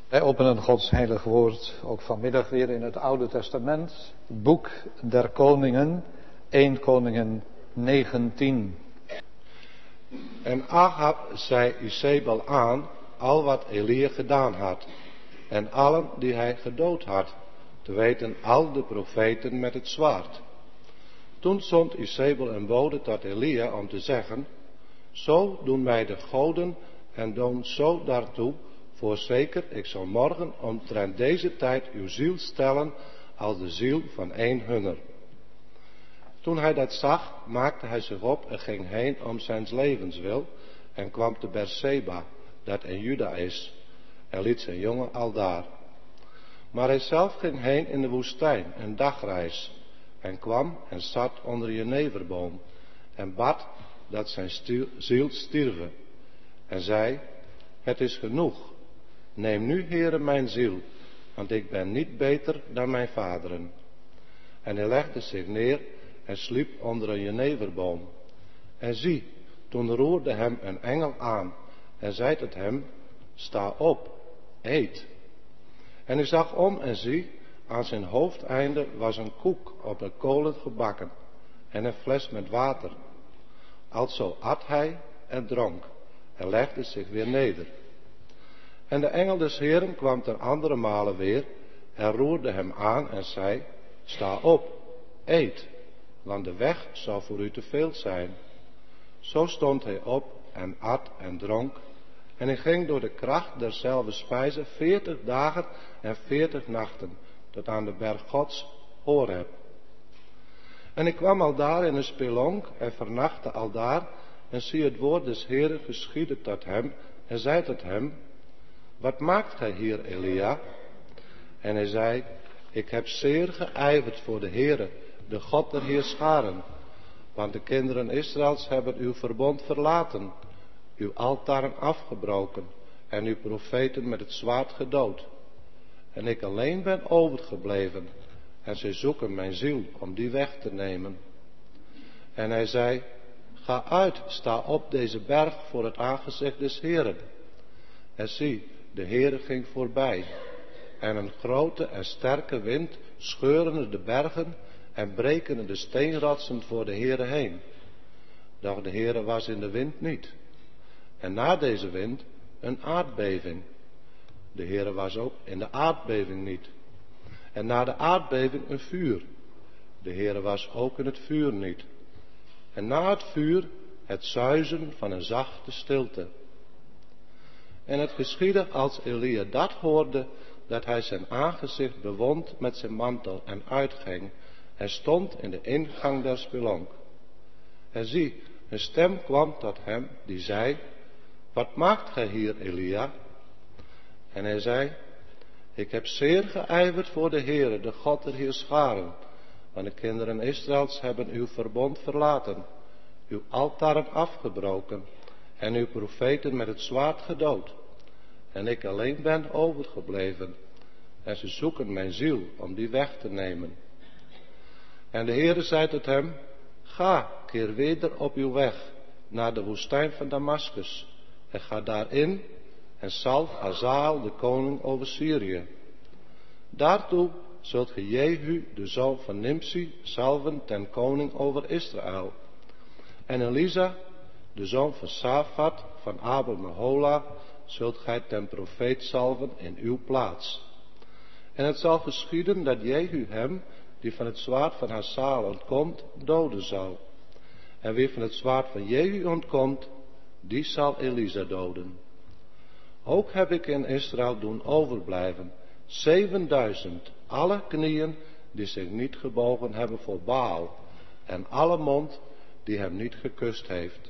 Wij openen Gods heilig woord ook vanmiddag weer in het Oude Testament, het boek der Koningen, 1 Koningen 19. En Ahab zei Izebel aan al wat Elia gedaan had, en allen die hij gedood had, te weten al de profeten met het zwaard. Toen zond Izebel een bode tot Elia om te zeggen: zo doen mij de goden en doen zo daartoe, voorzeker ik zal morgen omtrent deze tijd uw ziel stellen als de ziel van een hunner. Toen hij dat zag, maakte hij zich op en ging heen om zijn levenswil en kwam te Berseba, dat in Juda is, en liet zijn jongen aldaar. Maar hij zelf ging heen in de woestijn, een dagreis, en kwam en zat onder een jeneverboom en bad dat zijn ziel stierve, en zei: het is genoeg, neem nu, Heere, mijn ziel, want ik ben niet beter dan mijn vaderen. En hij legde zich neer en sliep onder een jeneverboom. En zie, toen roerde hem een engel aan en zei tot hem: sta op, eet. En hij zag om en zie, aan zijn hoofdeinde was een koek op een kolen gebakken en een fles met water. Alzo at hij en dronk en legde zich weer neder. En de engel des Heeren kwam ten andere male weer en roerde hem aan en zei: sta op, eet, want de weg zal voor u te veel zijn. Zo stond hij op en at en dronk, en hij ging door de kracht derzelfde spijze 40 dagen en 40 nachten, tot aan de berg Gods, Horeb. En ik kwam aldaar in een spelonk en vernachtte aldaar, en zie het woord des Heeren geschiedde tot hem, en zei tot hem: wat maakt gij hier, Elia? En hij zei: ik heb zeer geijverd voor de Heere, de God der Heerscharen, want de kinderen Israëls hebben uw verbond verlaten, uw altaren afgebroken en uw profeten met het zwaard gedood. En ik alleen ben overgebleven, en zij zoeken mijn ziel om die weg te nemen. En hij zei: ga uit, sta op deze berg voor het aangezicht des Heeren. En zie, de Heere ging voorbij, en een grote en sterke wind scheurende de bergen en brekende de steenrotsen voor de Heere heen. Doch de Heere was in de wind niet. En na deze wind een aardbeving. De Heere was ook in de aardbeving niet. En na de aardbeving een vuur. De Heere was ook in het vuur niet. En na het vuur het suizen van een zachte stilte. En het geschiedde als Elia dat hoorde, dat hij zijn aangezicht bewond met zijn mantel en uitging en stond in de ingang der spelonk. En zie, een stem kwam tot hem die zei: wat maakt gij hier, Elia? En hij zei: ik heb zeer geijverd voor de Heere, de God der Heerscharen, want de kinderen Israëls hebben uw verbond verlaten, uw altaren afgebroken en uw profeten met het zwaard gedood. En ik alleen ben overgebleven, en ze zoeken mijn ziel om die weg te nemen. En de Heere zei tot hem: ga, keer weder op uw weg naar de woestijn van Damaskus, en ga daarin en zalf Hazael de koning over Syrië. Daartoe zult ge Jehu, de zoon van Nimsi, zalven ten koning over Israël. En Elisa, de zoon van Safat, van Abel Mehola, zult gij ten profeet zalven in uw plaats. En het zal geschieden dat Jehu hem, die van het zwaard van Hazael ontkomt, doden zal. En wie van het zwaard van Jehu ontkomt, die zal Elisa doden. Ook heb ik in Israël doen overblijven 7000, alle knieën die zich niet gebogen hebben voor Baal, en alle mond die hem niet gekust heeft.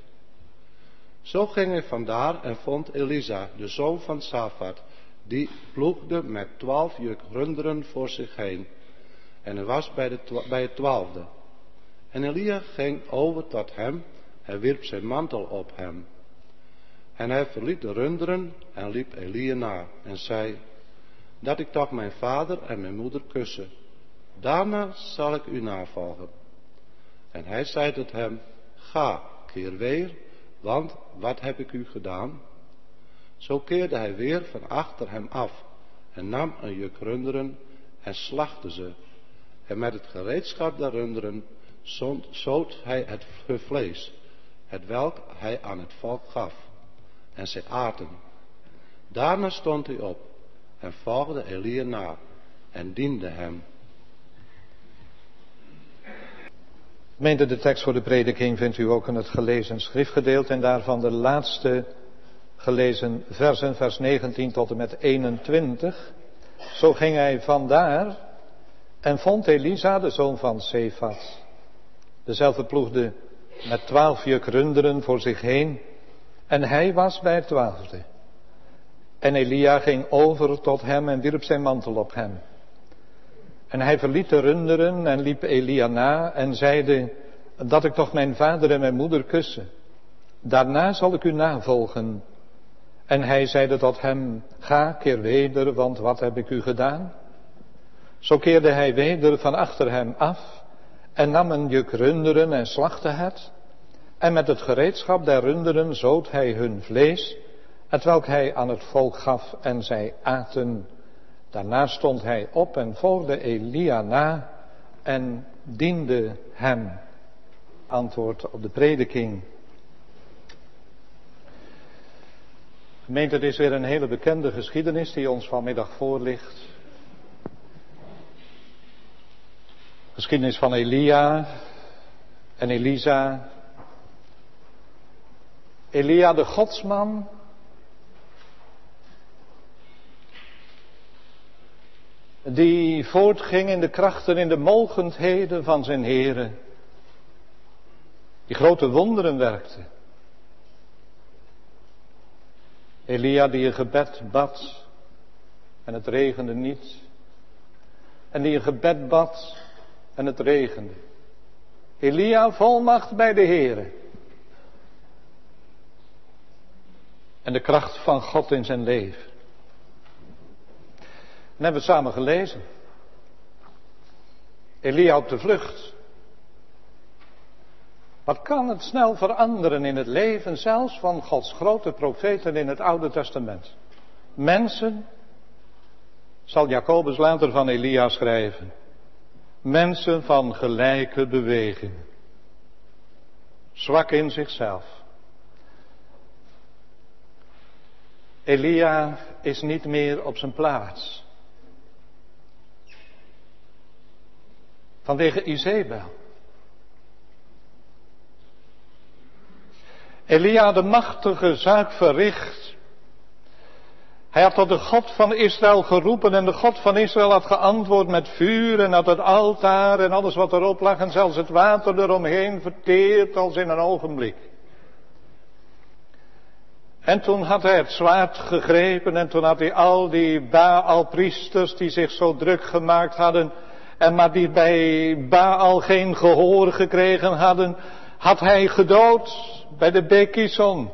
Zo ging hij vandaar en vond Elisa, de zoon van Safat, die ploegde met 12 juk runderen voor zich heen. En hij was bij het 12e. En Elia ging over tot hem en wierp zijn mantel op hem. En hij verliet de runderen en liep Elia na en zei: dat ik toch mijn vader en mijn moeder kussen. Daarna zal ik u navolgen. En hij zei tot hem: ga, keer weer, want wat heb ik u gedaan? Zo keerde hij weer van achter hem af en nam een juk runderen en slachtte ze. En met het gereedschap der runderen zoot hij het vlees, hetwelk hij aan het volk gaf. En zij aten. Daarna stond hij op en volgde Elia na en diende hem. Gemeente, de tekst voor de prediking vindt u ook in het gelezen schriftgedeelte en daarvan de laatste gelezen versen, vers 19 tot en met 21. Zo ging hij vandaar en vond Elisa, de zoon van Sefat. Dezelfde ploegde met 12 juk runderen voor zich heen en hij was bij het 12e. En Elia ging over tot hem en wierp zijn mantel op hem. En hij verliet de runderen en liep Elia na en zeide, dat ik toch mijn vader en mijn moeder kussen. Daarna zal ik u navolgen. En hij zeide tot hem, ga, keer weder, want wat heb ik u gedaan? Zo keerde hij weder van achter hem af en nam een juk runderen en slachtte het. En met het gereedschap der runderen zoot hij hun vlees, hetwelk hij aan het volk gaf en zij aten. Daarna stond hij op en volgde Elia na en diende hem. Antwoord op de prediking. Gemeente, het is weer een hele bekende geschiedenis die ons vanmiddag voorligt. Geschiedenis van Elia en Elisa. Elia de godsman. Die voortging in de krachten, in de mogendheden van zijn Heere. Die grote wonderen werkte. Elia die een gebed bad en het regende niet. En die een gebed bad en het regende. Elia volmacht bij de Heere. En de kracht van God in zijn leven. En hebben we het samen gelezen. Elia op de vlucht. Wat kan het snel veranderen in het leven zelfs van Gods grote profeten in het Oude Testament. Mensen, zal Jacobus later van Elia schrijven. Mensen van gelijke beweging. Zwak in zichzelf. Elia is niet meer op zijn plaats. Vanwege Izebel. Elia de machtige zaak verricht. Hij had tot de God van Israël geroepen en de God van Israël had geantwoord met vuur en had het altaar en alles wat erop lag en zelfs het water eromheen verteerd als in een ogenblik. En toen had hij het zwaard gegrepen en toen had hij al die Baal-priesters die zich zo druk gemaakt hadden en maar die bij Baal geen gehoor gekregen hadden, had hij gedood bij de beek Kison.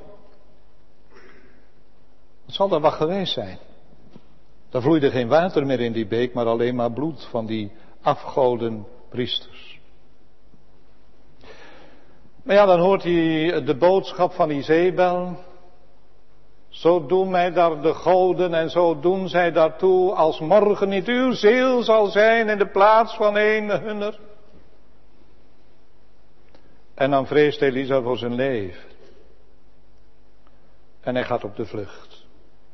Het zal er wat geweest zijn. Er vloeide geen water meer in die beek, maar alleen maar bloed van die afgoden priesters. Maar ja, dan hoort hij de boodschap van Izebel. Zo doen mij daar de goden en zo doen zij daartoe, als morgen niet uw ziel zal zijn in de plaats van een hunner. En dan vreest Elisa voor zijn leven. En hij gaat op de vlucht.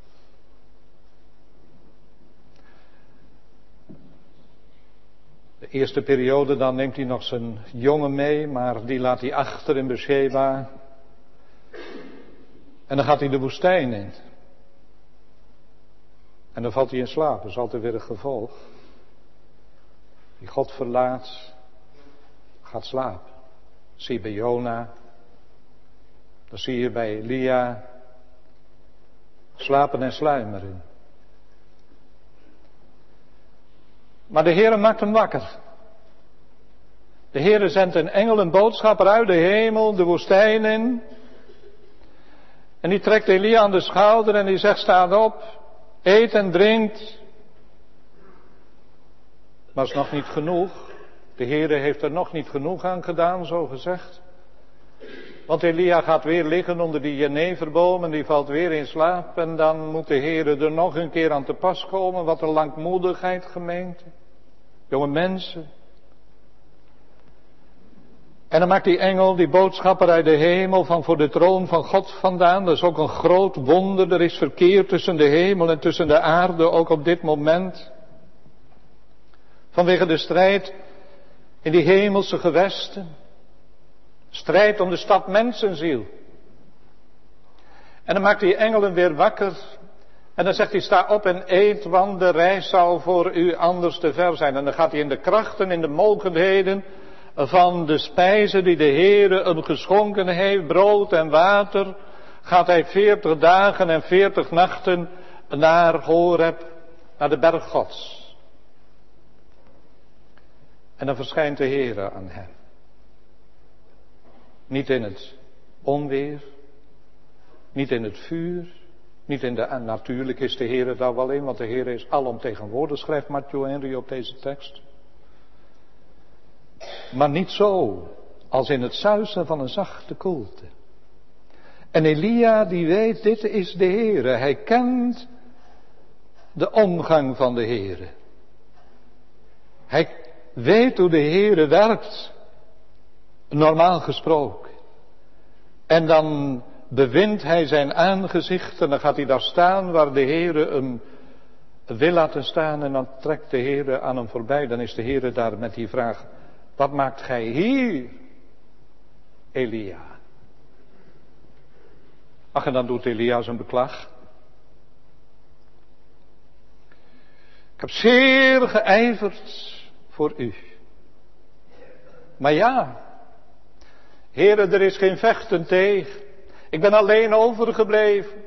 De eerste periode, dan neemt hij nog zijn jongen mee, maar die laat hij achter in Beersheba. En dan gaat hij de woestijn in. En dan valt hij in slaap, dat is altijd weer een gevolg. Die God verlaat, gaat slapen. Dat zie je bij Jona. Dat zie je bij Elia. Slapen en sluimeren. Maar de Heere maakt hem wakker. De Heere zendt een engel, een boodschapper uit de hemel, de woestijn in. En die trekt Elia aan de schouder en die zegt, sta op, eet en drinkt. Maar is nog niet genoeg. De Heere heeft er nog niet genoeg aan gedaan, zo gezegd. Want Elia gaat weer liggen onder die jeneverboom en die valt weer in slaap. En dan moet de Heer er nog een keer aan te pas komen. Wat een langmoedigheid, gemeente. Jonge mensen. En dan maakt die engel, die boodschapper uit de hemel, van voor de troon van God vandaan. Dat is ook een groot wonder. Er is verkeer tussen de hemel en tussen de aarde, ook op dit moment. Vanwege de strijd in die hemelse gewesten. Strijd om de stad mensenziel. En dan maakt die engelen weer wakker. En dan zegt hij, sta op en eet, want de reis zal voor u anders te ver zijn. En dan gaat hij in de krachten, in de mogendheden van de spijzen die de Heere hem geschonken heeft, brood en water, gaat hij 40 dagen en 40 nachten naar Horeb, naar de berg Gods. En dan verschijnt de Heere aan hem. Niet in het onweer, niet in het vuur, niet in de... Natuurlijk is de Heere daar wel in, want de Heere is alomtegenwoordig, schrijft Matthew Henry op deze tekst. Maar niet zo, als in het suizen van een zachte koelte. En Elia die weet, dit is de Heere. Hij kent de omgang van de Heere. Hij weet hoe de Heere werkt. Normaal gesproken. En dan bewindt hij zijn aangezicht en dan gaat hij daar staan waar de Heere hem wil laten staan. En dan trekt de Heere aan hem voorbij. Dan is de Heere daar met die vraag, wat maakt gij hier, Elia? Ach, en dan doet Elia zijn beklag. Ik heb zeer geijverd voor u. Maar ja, Heere, er is geen vechten tegen. Ik ben alleen overgebleven.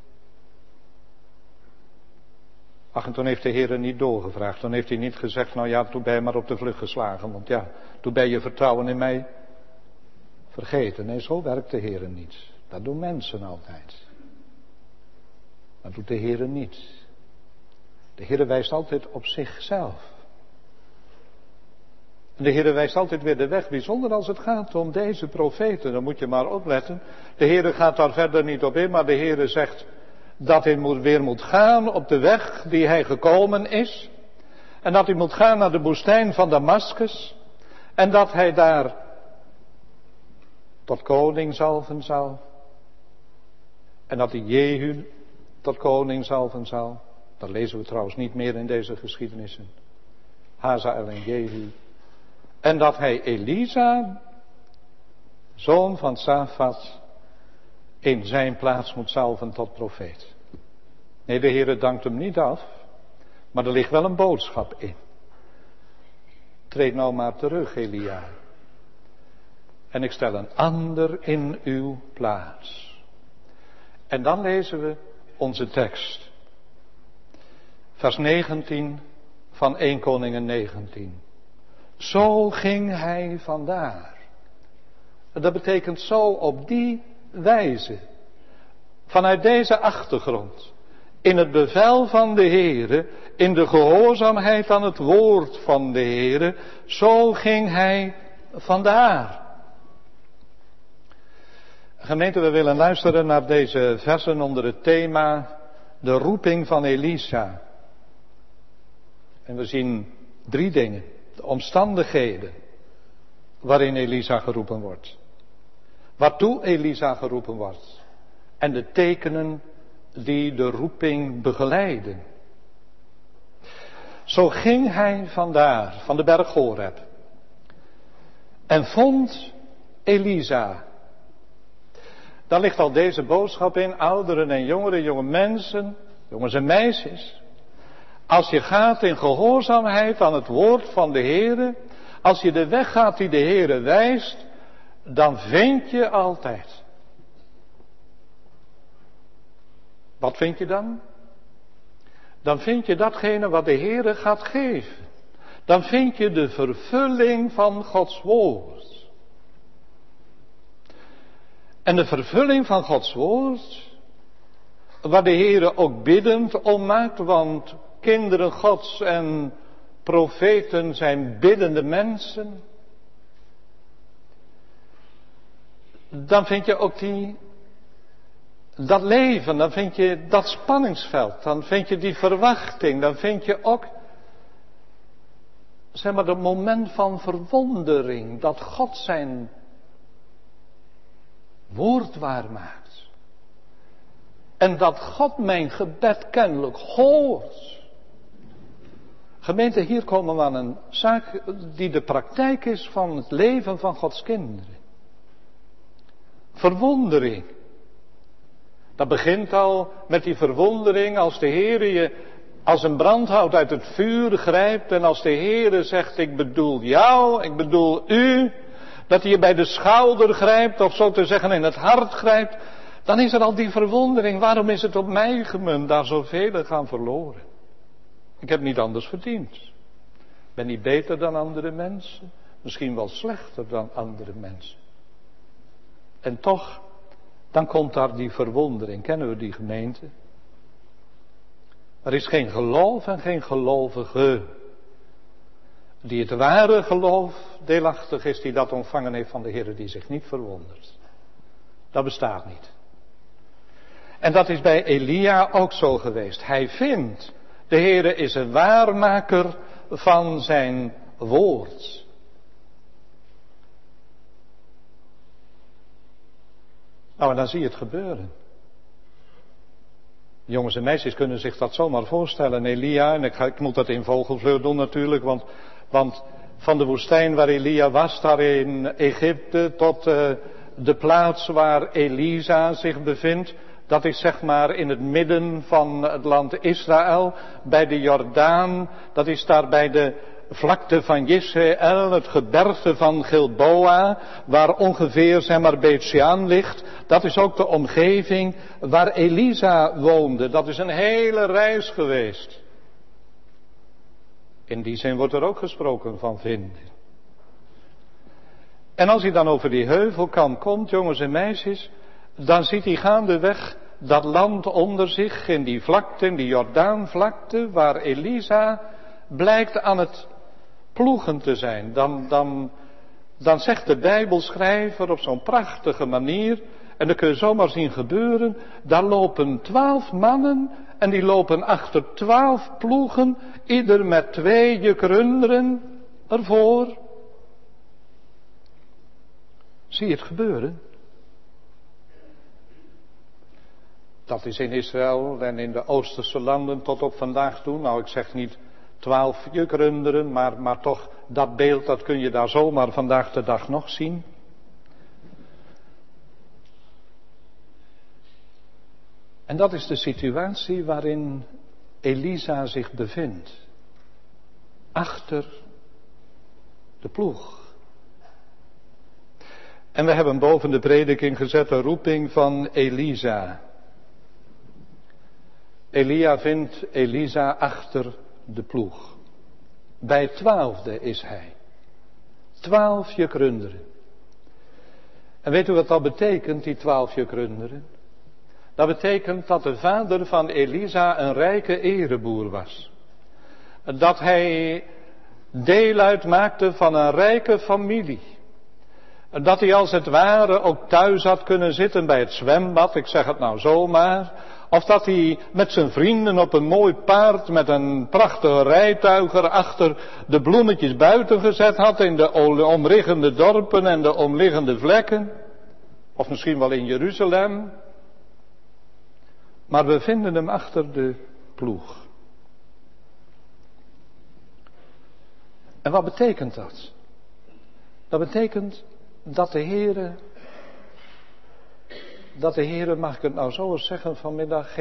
Ach, en toen heeft de Heere niet doorgevraagd. Toen heeft hij niet gezegd, nou ja, toen ben je maar op de vlucht geslagen. Want ja, toen ben je vertrouwen in mij vergeten. Nee, zo werkt de Heere niet. Dat doen mensen altijd. Dat doet de Heere niet. De Heere wijst altijd op zichzelf. En de Heere wijst altijd weer de weg, bijzonder als het gaat om deze profeten. Dan moet je maar opletten. De Heere gaat daar verder niet op in, maar de Heere zegt dat hij weer moet gaan op de weg die hij gekomen is. En dat hij moet gaan naar de woestijn van Damaskus. En dat hij daar tot koning zalven zal. En dat hij Jehu tot koning zalven zal. Dat lezen we trouwens niet meer in deze geschiedenissen. Hazael en Jehu. En dat hij Elisa, zoon van Safat, in zijn plaats moet zalven tot profeet. Nee, de Heere dankt hem niet af, maar er ligt wel een boodschap in. Treed nou maar terug, Elia. En ik stel een ander in uw plaats. En dan lezen we onze tekst. Vers 19 van 1 Koningen 19. Zo ging hij vandaar. Dat betekent zo op die wijze. Vanuit deze achtergrond. In het bevel van de Heere. In de gehoorzaamheid aan het woord van de Heere. Zo ging hij vandaar. Gemeente, we willen luisteren naar deze versen onder het thema de roeping van Elisa. En we zien 3 dingen. De omstandigheden waarin Elisa geroepen wordt. Waartoe Elisa geroepen wordt. En de tekenen die de roeping begeleiden. Zo ging hij vandaar, van de berg Horeb. En vond Elisa. Daar ligt al deze boodschap in, ouderen en jongeren, jonge mensen, jongens en meisjes. Als je gaat in gehoorzaamheid aan het woord van de Heere, als je de weg gaat die de Heere wijst, dan vind je altijd. Wat vind je dan? Dan vind je datgene wat de Heere gaat geven. Dan vind je de vervulling van Gods woord. En de vervulling van Gods woord, waar de Heere ook biddend om maakt, want kinderen Gods en profeten zijn biddende mensen. dan vind je ook dat leven, dan vind je dat spanningsveld, dan vind je die verwachting, dan vind je ook, zeg maar, dat moment van verwondering, dat God zijn woord waarmaakt. En dat God mijn gebed kennelijk hoort. Gemeente, hier komen we aan een zaak die de praktijk is van het leven van Gods kinderen. Verwondering. Dat begint al met die verwondering als de Heere je als een brandhout uit het vuur grijpt en als de Heere zegt, ik bedoel jou, ik bedoel u, dat hij je bij de schouder grijpt of zo te zeggen in het hart grijpt, dan is er al die verwondering. Waarom is het op mij gemunt, daar zoveel gaan verloren? Ik heb niet anders verdiend. Ik ben niet beter dan andere mensen, misschien wel slechter dan andere mensen. En toch, dan komt daar die verwondering. Kennen we die gemeente? Er is geen geloof en geen gelovige die het ware geloof deelachtig is, die dat ontvangen heeft van de Heer, die zich niet verwondert. Dat bestaat niet. En dat is bij Elia ook zo geweest. Hij vindt, de Heer is een waarmaker van zijn woord. Nou, en dan zie je het gebeuren. Jongens en meisjes kunnen zich dat zomaar voorstellen. Elia, en ik moet dat in vogelvleur doen natuurlijk, want van de woestijn waar Elia was, daar in Egypte, tot de plaats waar Elisa zich bevindt, dat is zeg maar in het midden van het land Israël, bij de Jordaan, dat is daar bij de vlakte van Jezreel, het gebergte van Gilboa, waar ongeveer zeg maar Beth-Shean ligt. Dat is ook de omgeving waar Elisa woonde. Dat is een hele reis geweest. In die zin wordt er ook gesproken van vinden. En als hij dan over die heuvelkant komt, jongens en meisjes, dan ziet hij gaandeweg dat land onder zich, in die vlakte, in die Jordaanvlakte, waar Elisa blijkt aan het ploegen te zijn. Dan zegt de Bijbelschrijver op zo'n prachtige manier, en dat kun je zomaar zien gebeuren, daar lopen 12 mannen en die lopen achter 12 ploegen, ieder met 2 jukrunderen ervoor. Zie je het gebeuren? Dat is in Israël en in de Oosterse landen tot op vandaag toe. Nou, ik zeg niet 12 jukrunderen, maar toch dat beeld, dat kun je daar zomaar vandaag de dag nog zien. En dat is de situatie waarin Elisa zich bevindt. Achter de ploeg. En we hebben boven de prediking gezet de roeping van Elisa. Elia vindt Elisa achter de ploeg. Bij 12e is hij. 12 jukrunderen. En weet u wat dat betekent, die 12 jukrunderen? Dat betekent dat de vader van Elisa een rijke ereboer was. Dat hij deel uitmaakte van een rijke familie. Dat hij als het ware ook thuis had kunnen zitten bij het zwembad, ik zeg het nou zomaar. Of dat hij met zijn vrienden op een mooi paard met een prachtige rijtuig erachter de bloemetjes buiten gezet had in de omliggende dorpen en de omliggende vlekken. Of misschien wel in Jeruzalem. Maar we vinden hem achter de ploeg. En wat betekent dat? Dat betekent dat de Heere, mag ik het nou zo eens zeggen vanmiddag,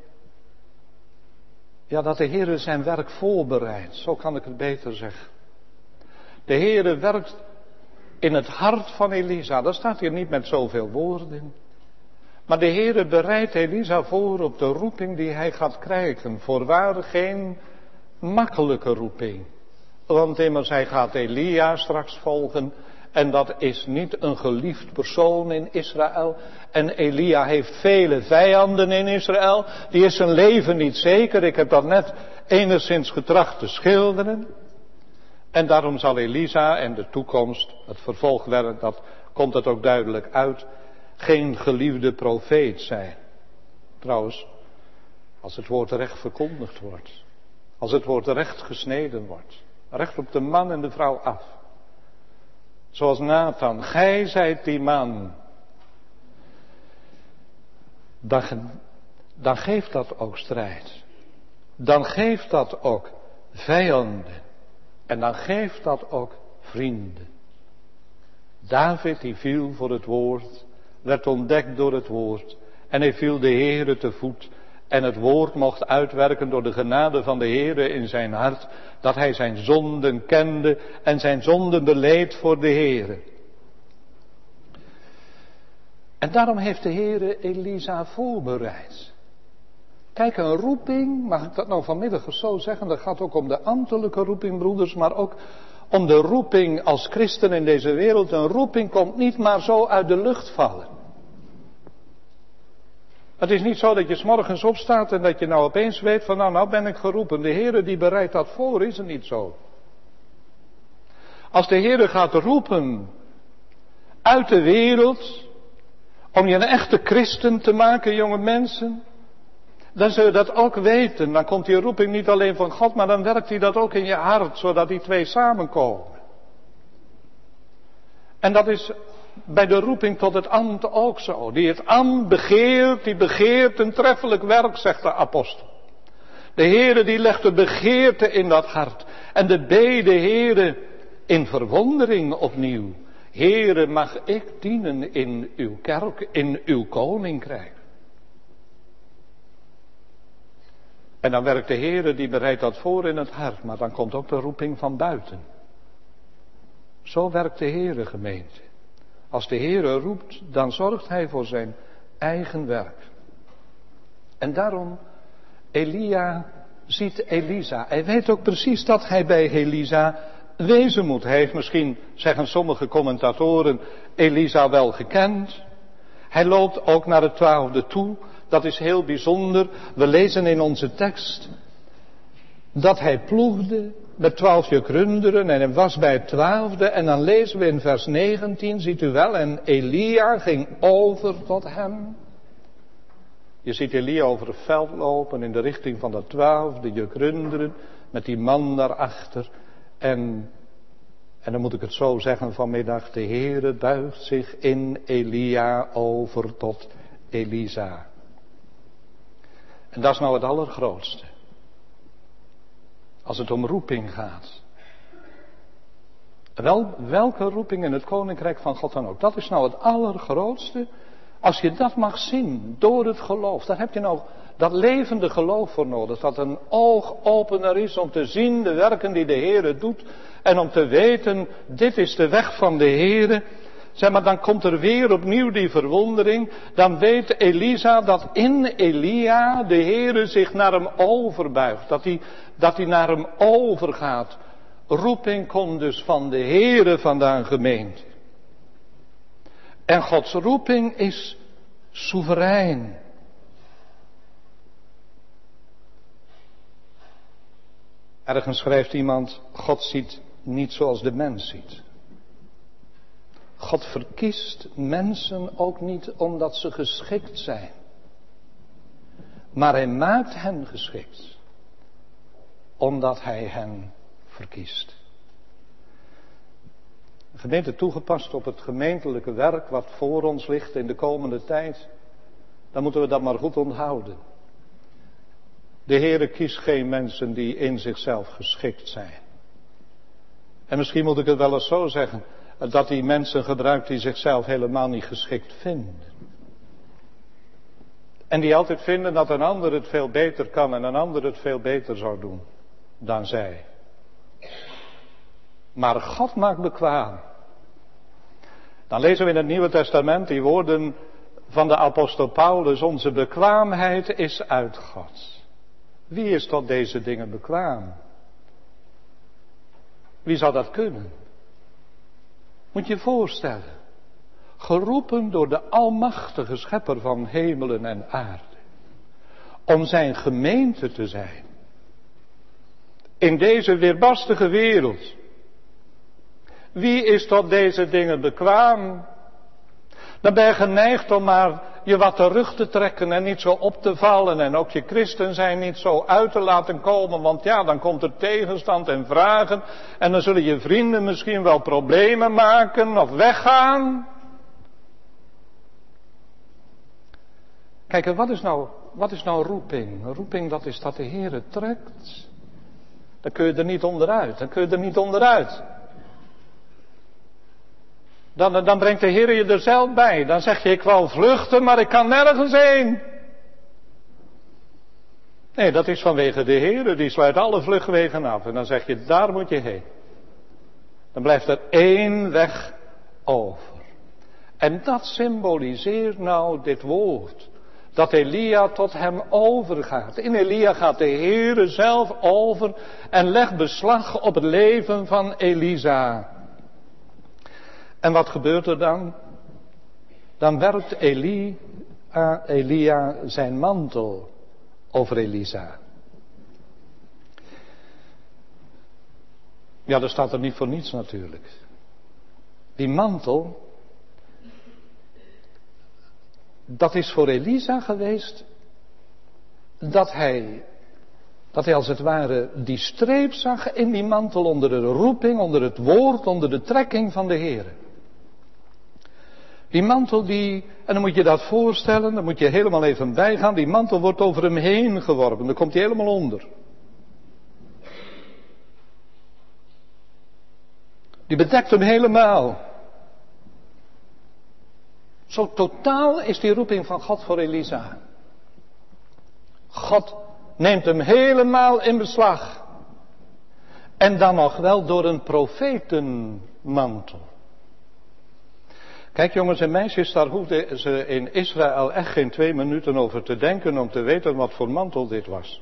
dat de Heere zijn werk voorbereidt. Zo kan ik het beter zeggen. De Heere werkt in het hart van Elisa. Dat staat hier niet met zoveel woorden. Maar de Heere bereidt Elisa voor op de roeping die hij gaat krijgen. Voorwaar geen makkelijke roeping. Want immers hij gaat Elia straks volgen. En dat is niet een geliefd persoon in Israël. En Elia heeft vele vijanden in Israël. Die is zijn leven niet zeker. Ik heb dat net enigszins getracht te schilderen. En daarom zal Elisa en de toekomst, het vervolgwerk, dat komt het ook duidelijk uit. geen geliefde profeet zijn. Trouwens, als het woord recht verkondigd wordt, als het woord recht gesneden wordt, recht op de man en de vrouw af. Zoals Nathan, gij zijt die man. Dan geeft dat ook strijd. Dan geeft dat ook vijanden. En dan geeft dat ook vrienden. David die viel voor het woord, werd ontdekt door het woord. En hij viel de Heere te voet. En het woord mocht uitwerken door de genade van de Heere in zijn hart. Dat hij zijn zonden kende en zijn zonden beleed voor de Heere. En daarom heeft de Heere Elisa voorbereid. Kijk, een roeping, mag ik dat nou vanmiddag zo zeggen, dat gaat ook om de ambtelijke roeping, broeders, maar ook om de roeping als christen in deze wereld. Een roeping komt niet maar zo uit de lucht vallen. Het is niet zo dat je 's morgens opstaat en dat je nou opeens weet van nou ben ik geroepen. De Heere die bereidt dat voor, is het niet zo. Als de Heere gaat roepen uit de wereld, om je een echte christen te maken, jonge mensen, dan zul je dat ook weten. Dan komt die roeping niet alleen van God, maar dan werkt hij dat ook in je hart, zodat die twee samenkomen. En dat is bij de roeping tot het ambt ook zo. Die het ambt begeert, die begeert een treffelijk werk, zegt de apostel. De Heere die legt de begeerte in dat hart. En de bede, Heere, in verwondering opnieuw. Heere, mag ik dienen in uw kerk, in uw koninkrijk. En dan werkt de Heere, die bereidt dat voor in het hart. Maar dan komt ook de roeping van buiten. Zo werkt de Heere, gemeente. Als de Heere roept, dan zorgt hij voor zijn eigen werk. En daarom, Elia ziet Elisa. Hij weet ook precies dat hij bij Elisa wezen moet. Hij heeft misschien, zeggen sommige commentatoren, Elisa wel gekend. Hij loopt ook naar het 12e toe. Dat is heel bijzonder. We lezen in onze tekst dat hij ploegde met 12 juk runderen en hij was bij het 12e. En dan lezen we in vers 19, ziet u wel, en Elia ging over tot hem. Je ziet Elia over het veld lopen in de richting van dat 12e juk runderen met die man daarachter. En dan moet ik het zo zeggen vanmiddag, de Heere buigt zich in Elia over tot Elisa. En dat is nou het allergrootste. Als het om roeping gaat. Welke roeping in het koninkrijk van God dan ook. Dat is nou het allergrootste. Als je dat mag zien door het geloof. Daar heb je nou dat levende geloof voor nodig. Dat een oogopener is om te zien de werken die de Heere doet. En om te weten, dit is de weg van de Heere. Zeg maar, dan komt er weer opnieuw die verwondering. Dan weet Elisa dat in Elia de Heere zich naar hem overbuigt. Dat hij naar hem overgaat. Roeping komt dus van de Heere vandaan, gemeente. En Gods roeping is soeverein. Ergens schrijft iemand, God ziet niet zoals de mens ziet. God verkiest mensen ook niet omdat ze geschikt zijn. Maar hij maakt hen geschikt. Omdat hij hen verkiest. Gemeente, toegepast op het gemeentelijke werk wat voor ons ligt in de komende tijd. Dan moeten we dat maar goed onthouden. De Heere kiest geen mensen die in zichzelf geschikt zijn. En misschien moet ik het wel eens zo zeggen. Dat hij mensen gebruikt die zichzelf helemaal niet geschikt vinden. En die altijd vinden dat een ander het veel beter kan en een ander het veel beter zou doen dan zij. Maar God maakt bekwaam. Dan lezen we in het Nieuwe Testament die woorden van de apostel Paulus. Onze bekwaamheid is uit God. Wie is tot deze dingen bekwaam? Wie zou dat kunnen? Moet je je voorstellen. Geroepen door de almachtige schepper van hemelen en aarde. Om zijn gemeente te zijn. In deze weerbarstige wereld. Wie is tot deze dingen bekwaam? Dan ben je geneigd om maar je wat terug te trekken en niet zo op te vallen en ook je christen zijn niet zo uit te laten komen, want ja, dan komt er tegenstand en vragen en dan zullen je vrienden misschien wel problemen maken of weggaan. Kijk, en wat is nou roeping? Roeping, dat is dat de Heere trekt. Dan kun je er niet onderuit. Dan brengt de Heer je er zelf bij. Dan zeg je, ik wou vluchten, maar ik kan nergens heen. Nee, dat is vanwege de Heer, die sluit alle vluchtwegen af. En dan zeg je, daar moet je heen. Dan blijft er één weg over. En dat symboliseert nou dit woord. Dat Elia tot hem overgaat. In Elia gaat de Heere zelf over en legt beslag op het leven van Elisa. En wat gebeurt er dan? Dan werpt Elia zijn mantel over Elisa. Ja, dat staat er niet voor niets natuurlijk. Die mantel, dat is voor Elisa geweest dat hij als het ware die streep zag in die mantel onder de roeping, onder het woord, onder de trekking van de Heer. Die mantel en dan moet je dat voorstellen, dan moet je helemaal even bijgaan, die mantel wordt over hem heen geworpen, dan komt hij helemaal onder. Die bedekt hem helemaal. Zo totaal is die roeping van God voor Elisa. God neemt hem helemaal in beslag. En dan nog wel door een profetenmantel. Kijk jongens en meisjes, daar hoefden ze in Israël echt geen 2 minuten over te denken om te weten wat voor mantel dit was.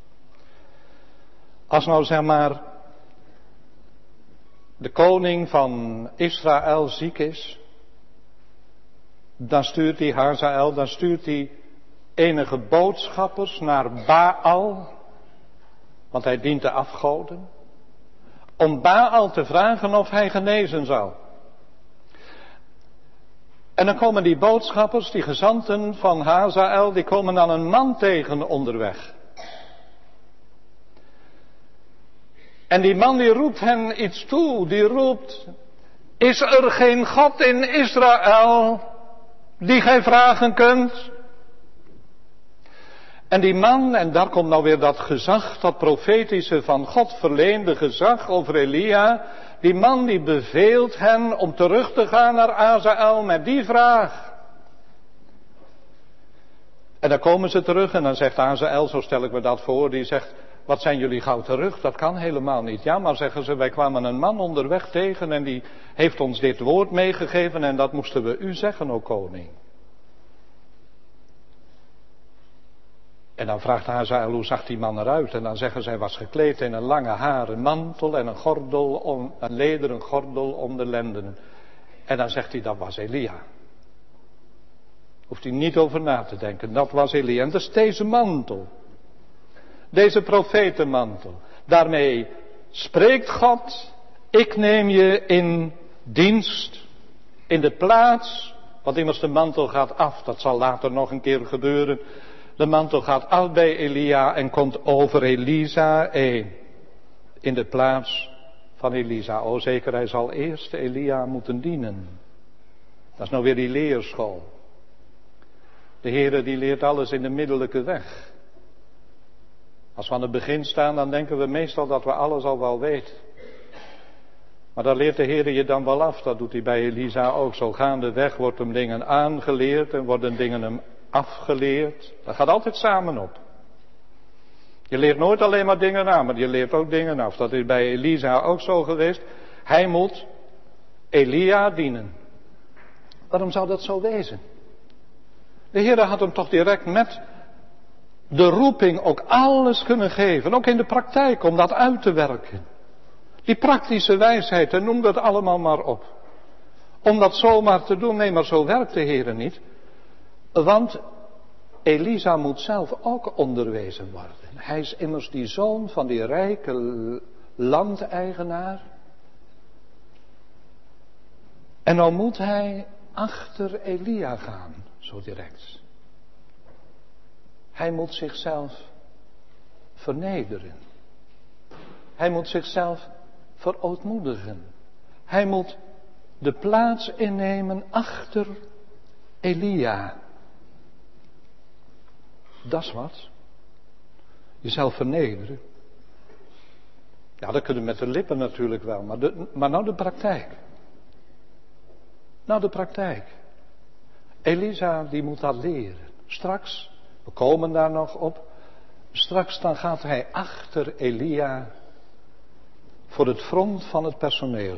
Als nou zeg maar de koning van Israël ziek is, dan stuurt hij Hazael, dan stuurt hij enige boodschappers naar Baal, want hij dient de afgoden, om Baal te vragen of hij genezen zal. En dan komen die boodschappers, die gezanten van Hazael, die komen dan een man tegen onderweg. En die man die roept hen iets toe, die roept, is er geen God in Israël die gij vragen kunt? En die man, en daar komt nou weer dat gezag, dat profetische van God verleende gezag over Elia. Die man die beveelt hen om terug te gaan naar Hazael met die vraag. En dan komen ze terug en dan zegt Hazael, zo stel ik me dat voor, die zegt, wat zijn jullie gauw terug? Dat kan helemaal niet. Ja, maar zeggen ze, wij kwamen een man onderweg tegen en die heeft ons dit woord meegegeven en dat moesten we u zeggen, o koning. En dan vraagt Hazael, hoe zag die man eruit? En dan zeggen zij, was gekleed in een lange haren mantel en een gordel, een lederen gordel om de lendenen. En dan zegt hij, dat was Elia. Hoeft hij niet over na te denken, dat was Elia. En dat is deze mantel. Deze profetenmantel. Daarmee spreekt God, ik neem je in dienst, in de plaats, want immers de mantel gaat af, dat zal later nog een keer gebeuren. De mantel gaat af bij Elia en komt over Elisa heen. In de plaats van Elisa. O zeker, hij zal eerst Elia moeten dienen. Dat is nou weer die leerschool. De Heere die leert alles in de middellijke weg. Als we aan het begin staan, dan denken we meestal dat we alles al wel weten. Maar daar leert de Heere je dan wel af. Dat doet hij bij Elisa ook. Zo gaandeweg wordt hem dingen aangeleerd en worden dingen hem afgeleerd. Dat gaat altijd samen op. Je leert nooit alleen maar dingen aan, maar je leert ook dingen af. Dat is bij Elisa ook zo geweest. Hij moet Elia dienen. Waarom zou dat zo wezen? De Heer had hem toch direct met de roeping ook alles kunnen geven. Ook in de praktijk om dat uit te werken. Die praktische wijsheid, en noem dat allemaal maar op. Om dat zomaar te doen, nee, maar zo werkt de Heer niet. Want Elisa moet zelf ook onderwezen worden. Hij is immers die zoon van die rijke landeigenaar. En nou moet hij achter Elia gaan, zo direct. Hij moet zichzelf vernederen. Hij moet zichzelf verootmoedigen. Hij moet de plaats innemen achter Elia. Dat is wat. Jezelf vernederen. Ja, dat kunnen we met de lippen natuurlijk wel, maar nou de praktijk. Nou de praktijk. Elisa die moet dat leren. Straks, we komen daar nog op, straks dan gaat hij achter Elia voor het front van het personeel.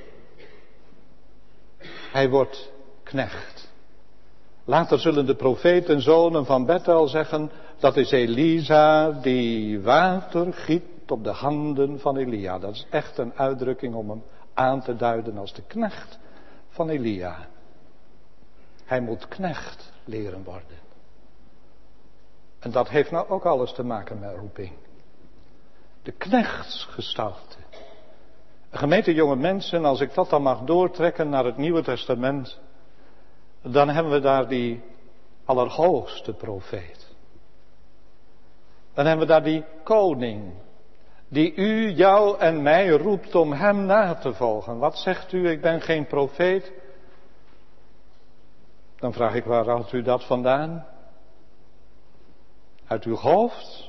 Hij wordt knecht. Later zullen de profetenzonen van Bethel zeggen, dat is Elisa die water giet op de handen van Elia. Dat is echt een uitdrukking om hem aan te duiden als de knecht van Elia. Hij moet knecht leren worden. En dat heeft nou ook alles te maken met roeping. De knechtsgestalte. Gemeente jonge mensen, als ik dat dan mag doortrekken naar het Nieuwe Testament, dan hebben we daar die allerhoogste profeet. Dan hebben we daar die koning, die u, jou en mij roept om hem na te volgen. Wat zegt u, ik ben geen profeet? Dan vraag ik, waar haalt u dat vandaan? Uit uw hoofd?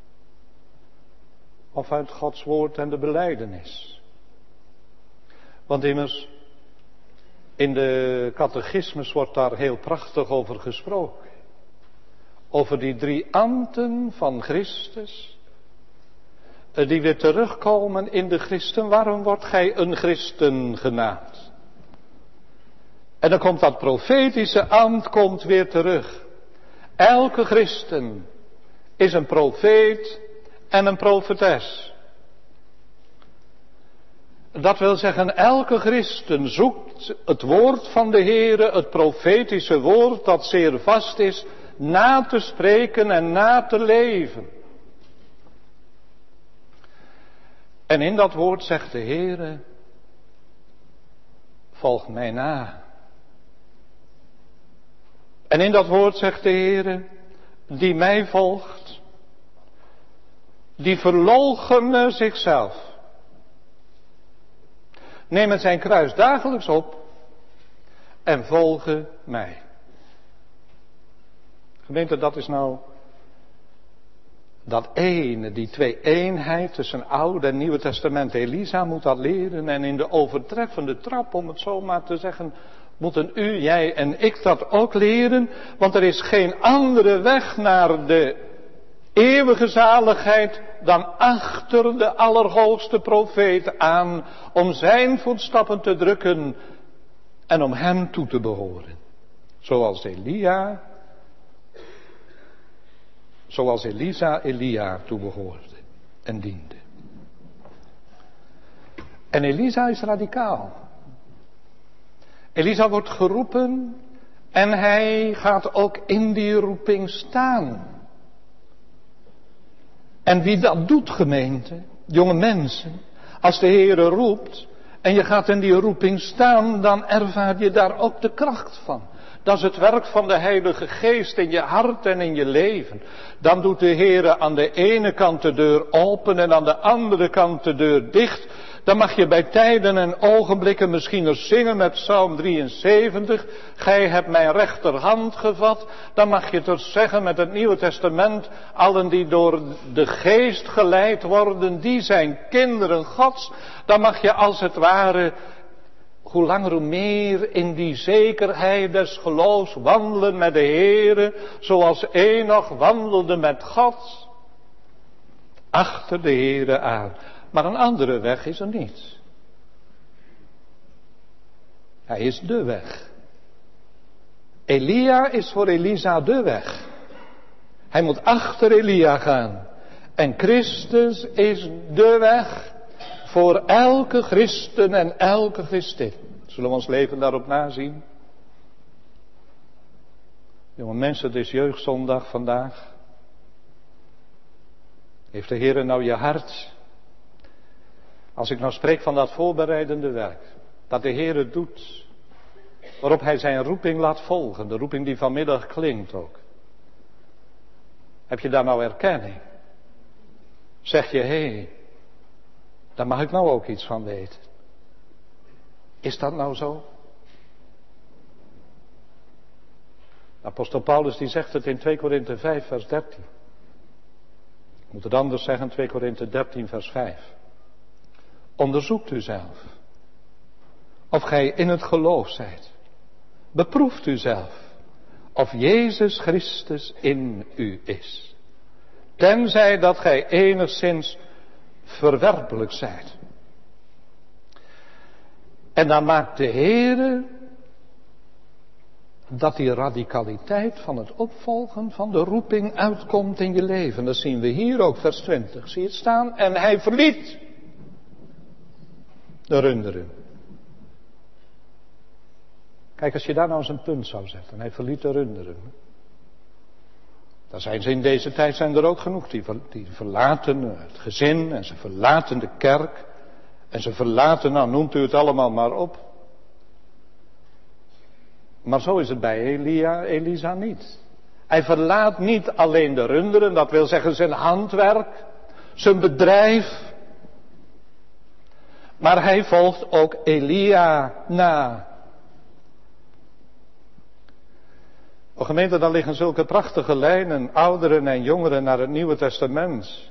Of uit Gods woord en de belijdenis? Want immers, in de catechismus wordt daar heel prachtig over gesproken. Over die 3 ambten van Christus, die weer terugkomen in de christen. Waarom wordt gij een christen genaamd? En dan komt dat profetische ambt weer terug. Elke christen is een profeet en een profetes. Dat wil zeggen, elke christen zoekt het woord van de Heere, het profetische woord dat zeer vast is, na te spreken en na te leven. En in dat woord zegt de Heere, volg mij na. En in dat woord zegt de Heere, die mij volgt, die verloochene zichzelf. Neem zijn kruis dagelijks op en volge mij. Gemeente, dat is nou dat ene, die twee-eenheid tussen Oude en Nieuwe Testament. Elisa moet dat leren en in de overtreffende trap, om het zo maar te zeggen, moeten u, jij en ik dat ook leren. Want er is geen andere weg naar de eeuwige zaligheid dan achter de allerhoogste profeet aan, om zijn voetstappen te drukken en om hem toe te behoren. Zoals Elisa Elia toebehoorde en diende. En Elisa is radicaal. Elisa wordt geroepen en hij gaat ook in die roeping staan. En wie dat doet, gemeente, jonge mensen, als de Heere roept en je gaat in die roeping staan, dan ervaar je daar ook de kracht van. Dat is het werk van de Heilige Geest in je hart en in je leven. Dan doet de Heere aan de ene kant de deur open en aan de andere kant de deur dicht. Dan mag je bij tijden en ogenblikken misschien eens zingen met Psalm 73. Gij hebt mijn rechterhand gevat. Dan mag je het eens zeggen met het Nieuwe Testament. Allen die door de Geest geleid worden, die zijn kinderen Gods. Dan mag je als het ware, hoe langer hoe meer in die zekerheid des geloofs wandelen met de Heere. Zoals Enoch wandelde met God. Achter de Heere aan. Maar een andere weg is er niet. Hij is de weg. Elia is voor Elisa de weg. Hij moet achter Elia gaan. En Christus is de weg voor elke christen en elke christin. Zullen we ons leven daarop nazien? Jonge mensen, het is jeugdzondag vandaag. Heeft de Heer nou je hart? Als ik nou spreek van dat voorbereidende werk, dat de Heer het doet, waarop hij zijn roeping laat volgen. De roeping die vanmiddag klinkt ook. Heb je daar nou erkenning? Zeg je, hé, daar mag ik nou ook iets van weten. Is dat nou zo? Apostel Paulus die zegt het in 2 Korinthe 5 vers 13. Ik moet het anders zeggen, 2 Korinthe 13 vers 5. Onderzoekt u zelf. Of gij in het geloof zijt. Beproeft u zelf. Of Jezus Christus in u is. Tenzij dat gij enigszins verwerpelijk zijt. En dan maakt de Heere dat die radicaliteit van het opvolgen van de roeping uitkomt in je leven. Dat zien we hier ook, vers 20. Zie je het staan? En hij verliet de runderen. Kijk, als je daar nou eens een punt zou zetten. Hij verliet de runderen. Dan zijn ze in deze tijd zijn er ook genoeg. Die verlaten het gezin en ze verlaten de kerk. En ze verlaten, nou noemt u het allemaal maar op. Maar zo is het bij Elisa niet. Hij verlaat niet alleen de runderen, dat wil zeggen zijn handwerk, zijn bedrijf. Maar hij volgt ook Elia na. O gemeente, daar liggen zulke prachtige lijnen, ouderen en jongeren naar het Nieuwe Testament.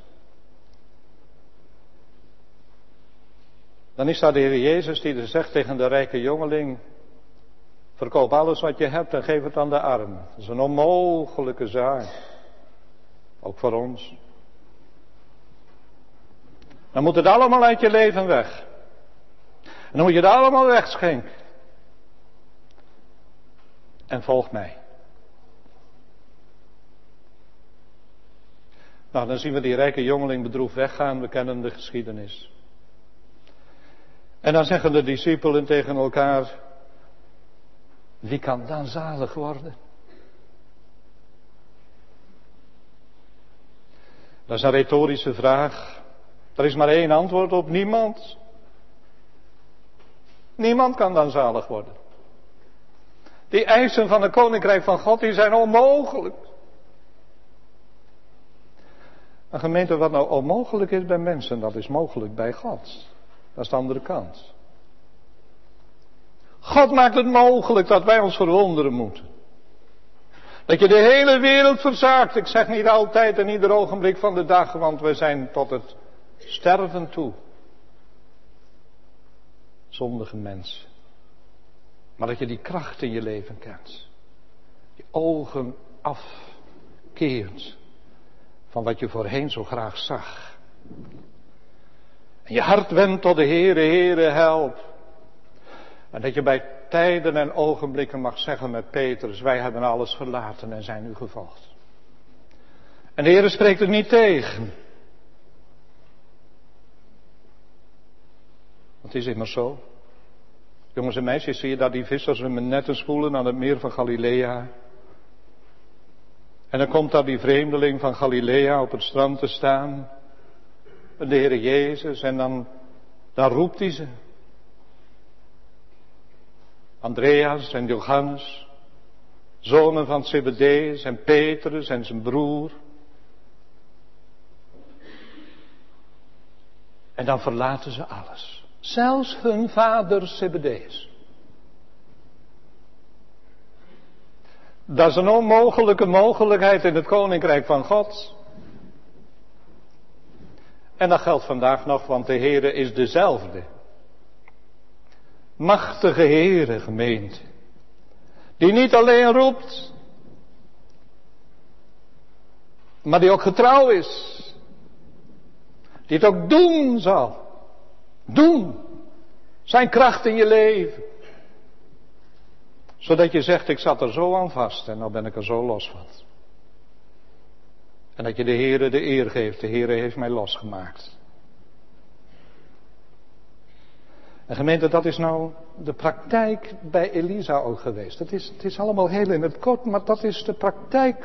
Dan is daar de Heer Jezus die zegt tegen de rijke jongeling: verkoop alles wat je hebt en geef het aan de armen. Dat is een onmogelijke zaak. Ook voor ons. Dan moet het allemaal uit je leven weg. En dan moet je het allemaal wegschenken. En volg mij. Nou, dan zien we die rijke jongeling bedroefd weggaan. We kennen de geschiedenis. En dan zeggen de discipelen tegen elkaar: wie kan dan zalig worden? Dat is een retorische vraag. Er is maar één antwoord op: niemand. Niemand kan dan zalig worden. Die eisen van het koninkrijk van God, die zijn onmogelijk. Een gemeente, wat nou onmogelijk is bij mensen, dat is mogelijk bij God. Dat is de andere kant. God maakt het mogelijk dat wij ons verwonderen moeten. Dat je de hele wereld verzaakt. Ik zeg niet altijd en ieder ogenblik van de dag, want we zijn tot het sterven toe. Zondige mensen. Maar dat je die kracht in je leven kent. Je ogen afkeert van wat je voorheen zo graag zag. En je hart wendt tot de Heere, Heere, help. En dat je bij tijden en ogenblikken mag zeggen met Petrus: wij hebben alles verlaten en zijn u gevolgd. En de Heere spreekt het niet tegen. Want het is immers zo. Jongens en meisjes, zie je daar die vissers met netten spoelen aan het meer van Galilea. En dan komt daar die vreemdeling van Galilea op het strand te staan. De Heere Jezus, en dan roept hij ze. Andreas en Johannes, zonen van Zebedeus en Petrus en zijn broer. En dan verlaten ze alles. Zelfs hun vader Zebedeus. Dat is een onmogelijke mogelijkheid in het koninkrijk van God. En dat geldt vandaag nog, want de Heere is dezelfde. Machtige Heere, gemeente. Die niet alleen roept, maar die ook getrouw is. Die het ook doen zal. Doen. Zijn kracht in je leven. Zodat je zegt: ik zat er zo aan vast en nou ben ik er zo los van. En dat je de Heere de eer geeft. De Heere heeft mij losgemaakt. En gemeente, dat is nou de praktijk bij Elisa ook geweest. Het is allemaal heel in het kort, maar dat is de praktijk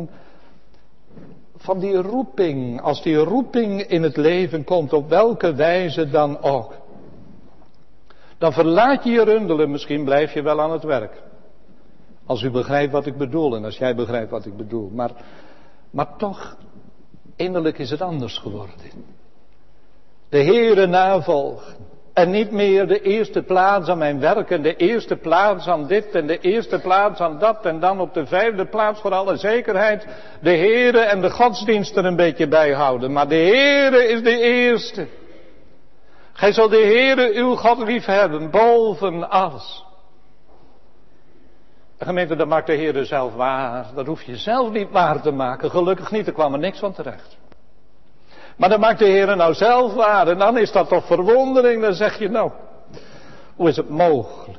van die roeping. Als die roeping in het leven komt, op welke wijze dan ook. Dan verlaat je je rundelen, misschien blijf je wel aan het werk. Als u begrijpt wat ik bedoel en als jij begrijpt wat ik bedoel. Maar toch, innerlijk is het anders geworden. De Heere navolgen. En niet meer de eerste plaats aan mijn werk en de eerste plaats aan dit en de eerste plaats aan dat. En dan op de 5e plaats voor alle zekerheid de Heere en de godsdienst er een beetje bij houden. Maar de Heere is de eerste. Gij zult de Heere uw God lief hebben, boven alles. Gemeente, dat maakt de Heere zelf waar. Dat hoef je zelf niet waar te maken. Gelukkig niet, er kwam er niks van terecht. Maar dat maakt de Heere nou zelf waar. En dan is dat toch verwondering. Dan zeg je nou, hoe is het mogelijk?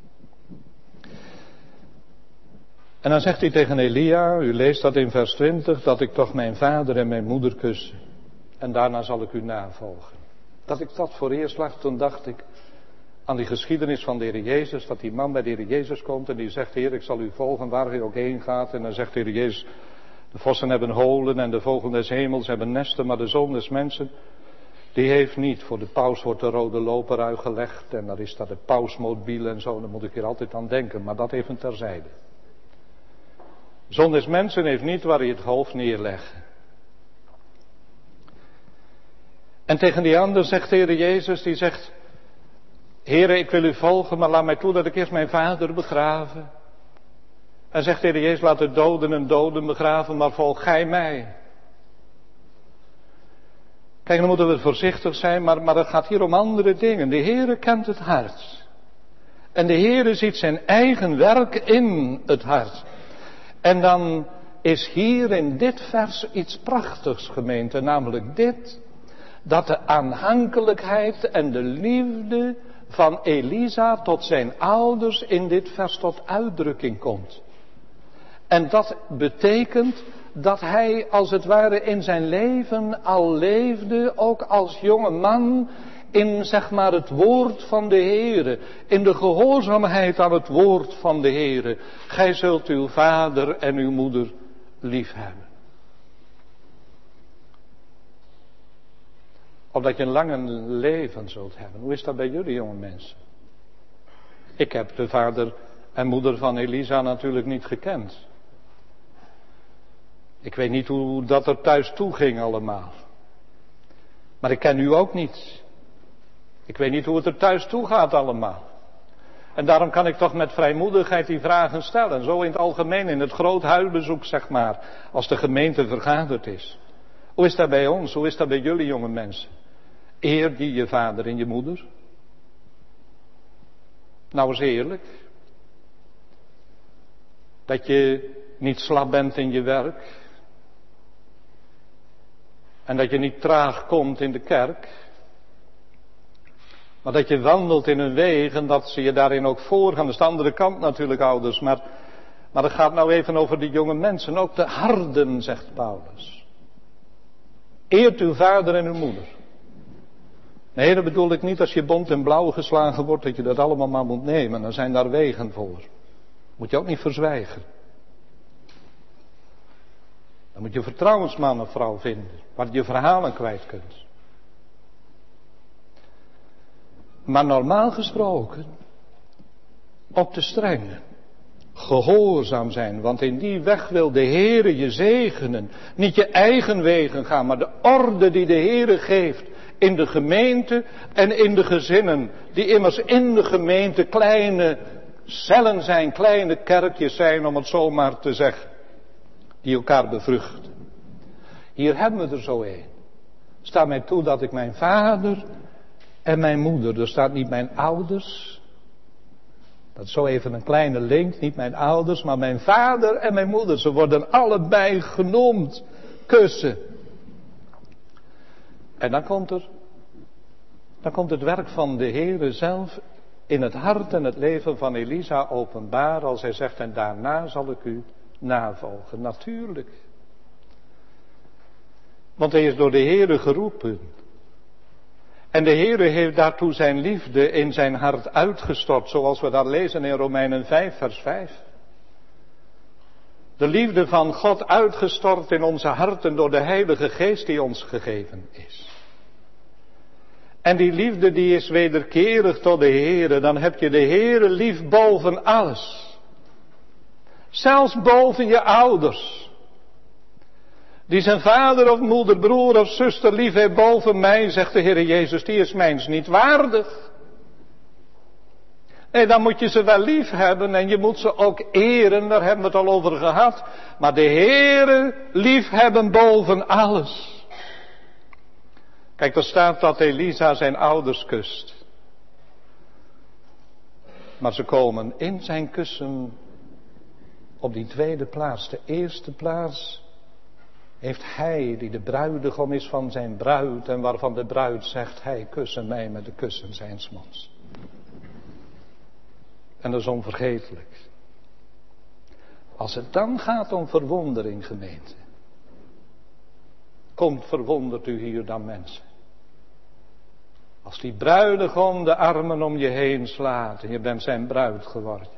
En dan zegt hij tegen Elia, u leest dat in vers 20, dat ik toch mijn vader en mijn moeder kus. En daarna zal ik u navolgen. Dat ik dat voor eerst las, toen dacht ik aan die geschiedenis van de Heer Jezus. Dat die man bij de Heer Jezus komt en die zegt, Heer, ik zal u volgen waar u ook heen gaat. En dan zegt de Heer Jezus, de vossen hebben holen en de vogelen des hemels hebben nesten, maar de zoon des mensen, die heeft niet. Voor de paus wordt de rode loper uitgelegd en daar is dat het pausmobiel en zo, daar moet ik hier altijd aan denken, maar dat even terzijde. De zoon des mensen heeft niet waar hij het hoofd neerlegt. En tegen die ander zegt de Heer Jezus, die zegt, Heere, ik wil u volgen, maar laat mij toe dat ik eerst mijn vader begraven. En zegt de Heer Jezus, laat de doden en doden begraven, maar volg gij mij. Kijk, dan moeten we voorzichtig zijn, maar het gaat hier om andere dingen. De Heere kent het hart. En de Heere ziet zijn eigen werk in het hart. En dan is hier in dit vers iets prachtigs, gemeente, namelijk dit. Dat de aanhankelijkheid en de liefde van Elisa tot zijn ouders in dit vers tot uitdrukking komt. En dat betekent dat hij als het ware in zijn leven al leefde, ook als jonge man, in zeg maar het woord van de Heere, in de gehoorzaamheid aan het woord van de Heere. Gij zult uw vader en uw moeder lief hebben. Opdat je een lange leven zult hebben. Hoe is dat bij jullie, jonge mensen? Ik heb de vader en moeder van Elisa natuurlijk niet gekend. Ik weet niet hoe dat er thuis toe ging allemaal. Maar ik ken u ook niet. Ik weet niet hoe het er thuis toe gaat allemaal. En daarom kan ik toch met vrijmoedigheid die vragen stellen. Zo in het algemeen, in het groot huisbezoek zeg maar. Als de gemeente vergaderd is. Hoe is dat bij ons? Hoe is dat bij jullie, jonge mensen? Eer die je vader en je moeder? Nou eens eerlijk. Dat je niet slap bent in je werk. En dat je niet traag komt in de kerk. Maar dat je wandelt in een weg en dat ze je daarin ook voorgaan. Dat is de andere kant natuurlijk, ouders. Maar het gaat nou even over die jonge mensen. Ook de harden, zegt Paulus. Eert uw vader en uw moeder. Nee, dat bedoel ik niet als je bont en blauw geslagen wordt, dat je dat allemaal maar moet nemen. Dan zijn daar wegen voor. Moet je ook niet verzwijgen. Dan moet je vertrouwensman of vrouw vinden, waar je verhalen kwijt kunt. Maar normaal gesproken, op de strenge, gehoorzaam zijn, want in die weg wil de Heere je zegenen. Niet je eigen wegen gaan, maar de orde die de Heere geeft in de gemeente en in de gezinnen. Die immers in de gemeente kleine cellen zijn, kleine kerkjes zijn, om het zo maar te zeggen. Die elkaar bevruchten. Hier hebben we er zo een. Sta mij toe dat ik mijn vader en mijn moeder, er staat niet mijn ouders. Dat is zo even een kleine link, niet mijn ouders, maar mijn vader en mijn moeder. Ze worden allebei genoemd. Kussen. En dan komt het werk van de Heere zelf in het hart en het leven van Elisa openbaar, als hij zegt, en daarna zal ik u navolgen. Natuurlijk. Want hij is door de Heere geroepen. En de Heere heeft daartoe zijn liefde in zijn hart uitgestort, zoals we dat lezen in Romeinen 5, vers 5. De liefde van God uitgestort in onze harten door de Heilige Geest die ons gegeven is. En die liefde die is wederkerig tot de Heere. Dan heb je de Heere lief boven alles. Zelfs boven je ouders. Die zijn vader of moeder, broer of zuster lief heeft boven mij, zegt de Heere Jezus, die is mijns niet waardig. Nee, dan moet je ze wel lief hebben en je moet ze ook eren, daar hebben we het al over gehad. Maar de Heere lief hebben boven alles. Kijk, er staat dat Elisa zijn ouders kust. Maar ze komen in zijn kussen op die tweede plaats. De eerste plaats heeft hij, die de bruidegom is van zijn bruid en waarvan de bruid zegt, hij kussen mij met de kussen zijns monds. En dat is onvergetelijk. Als het dan gaat om verwondering, gemeente. Komt verwondert u hier dan mensen. Als die bruidegom de armen om je heen slaat en je bent zijn bruid geworden.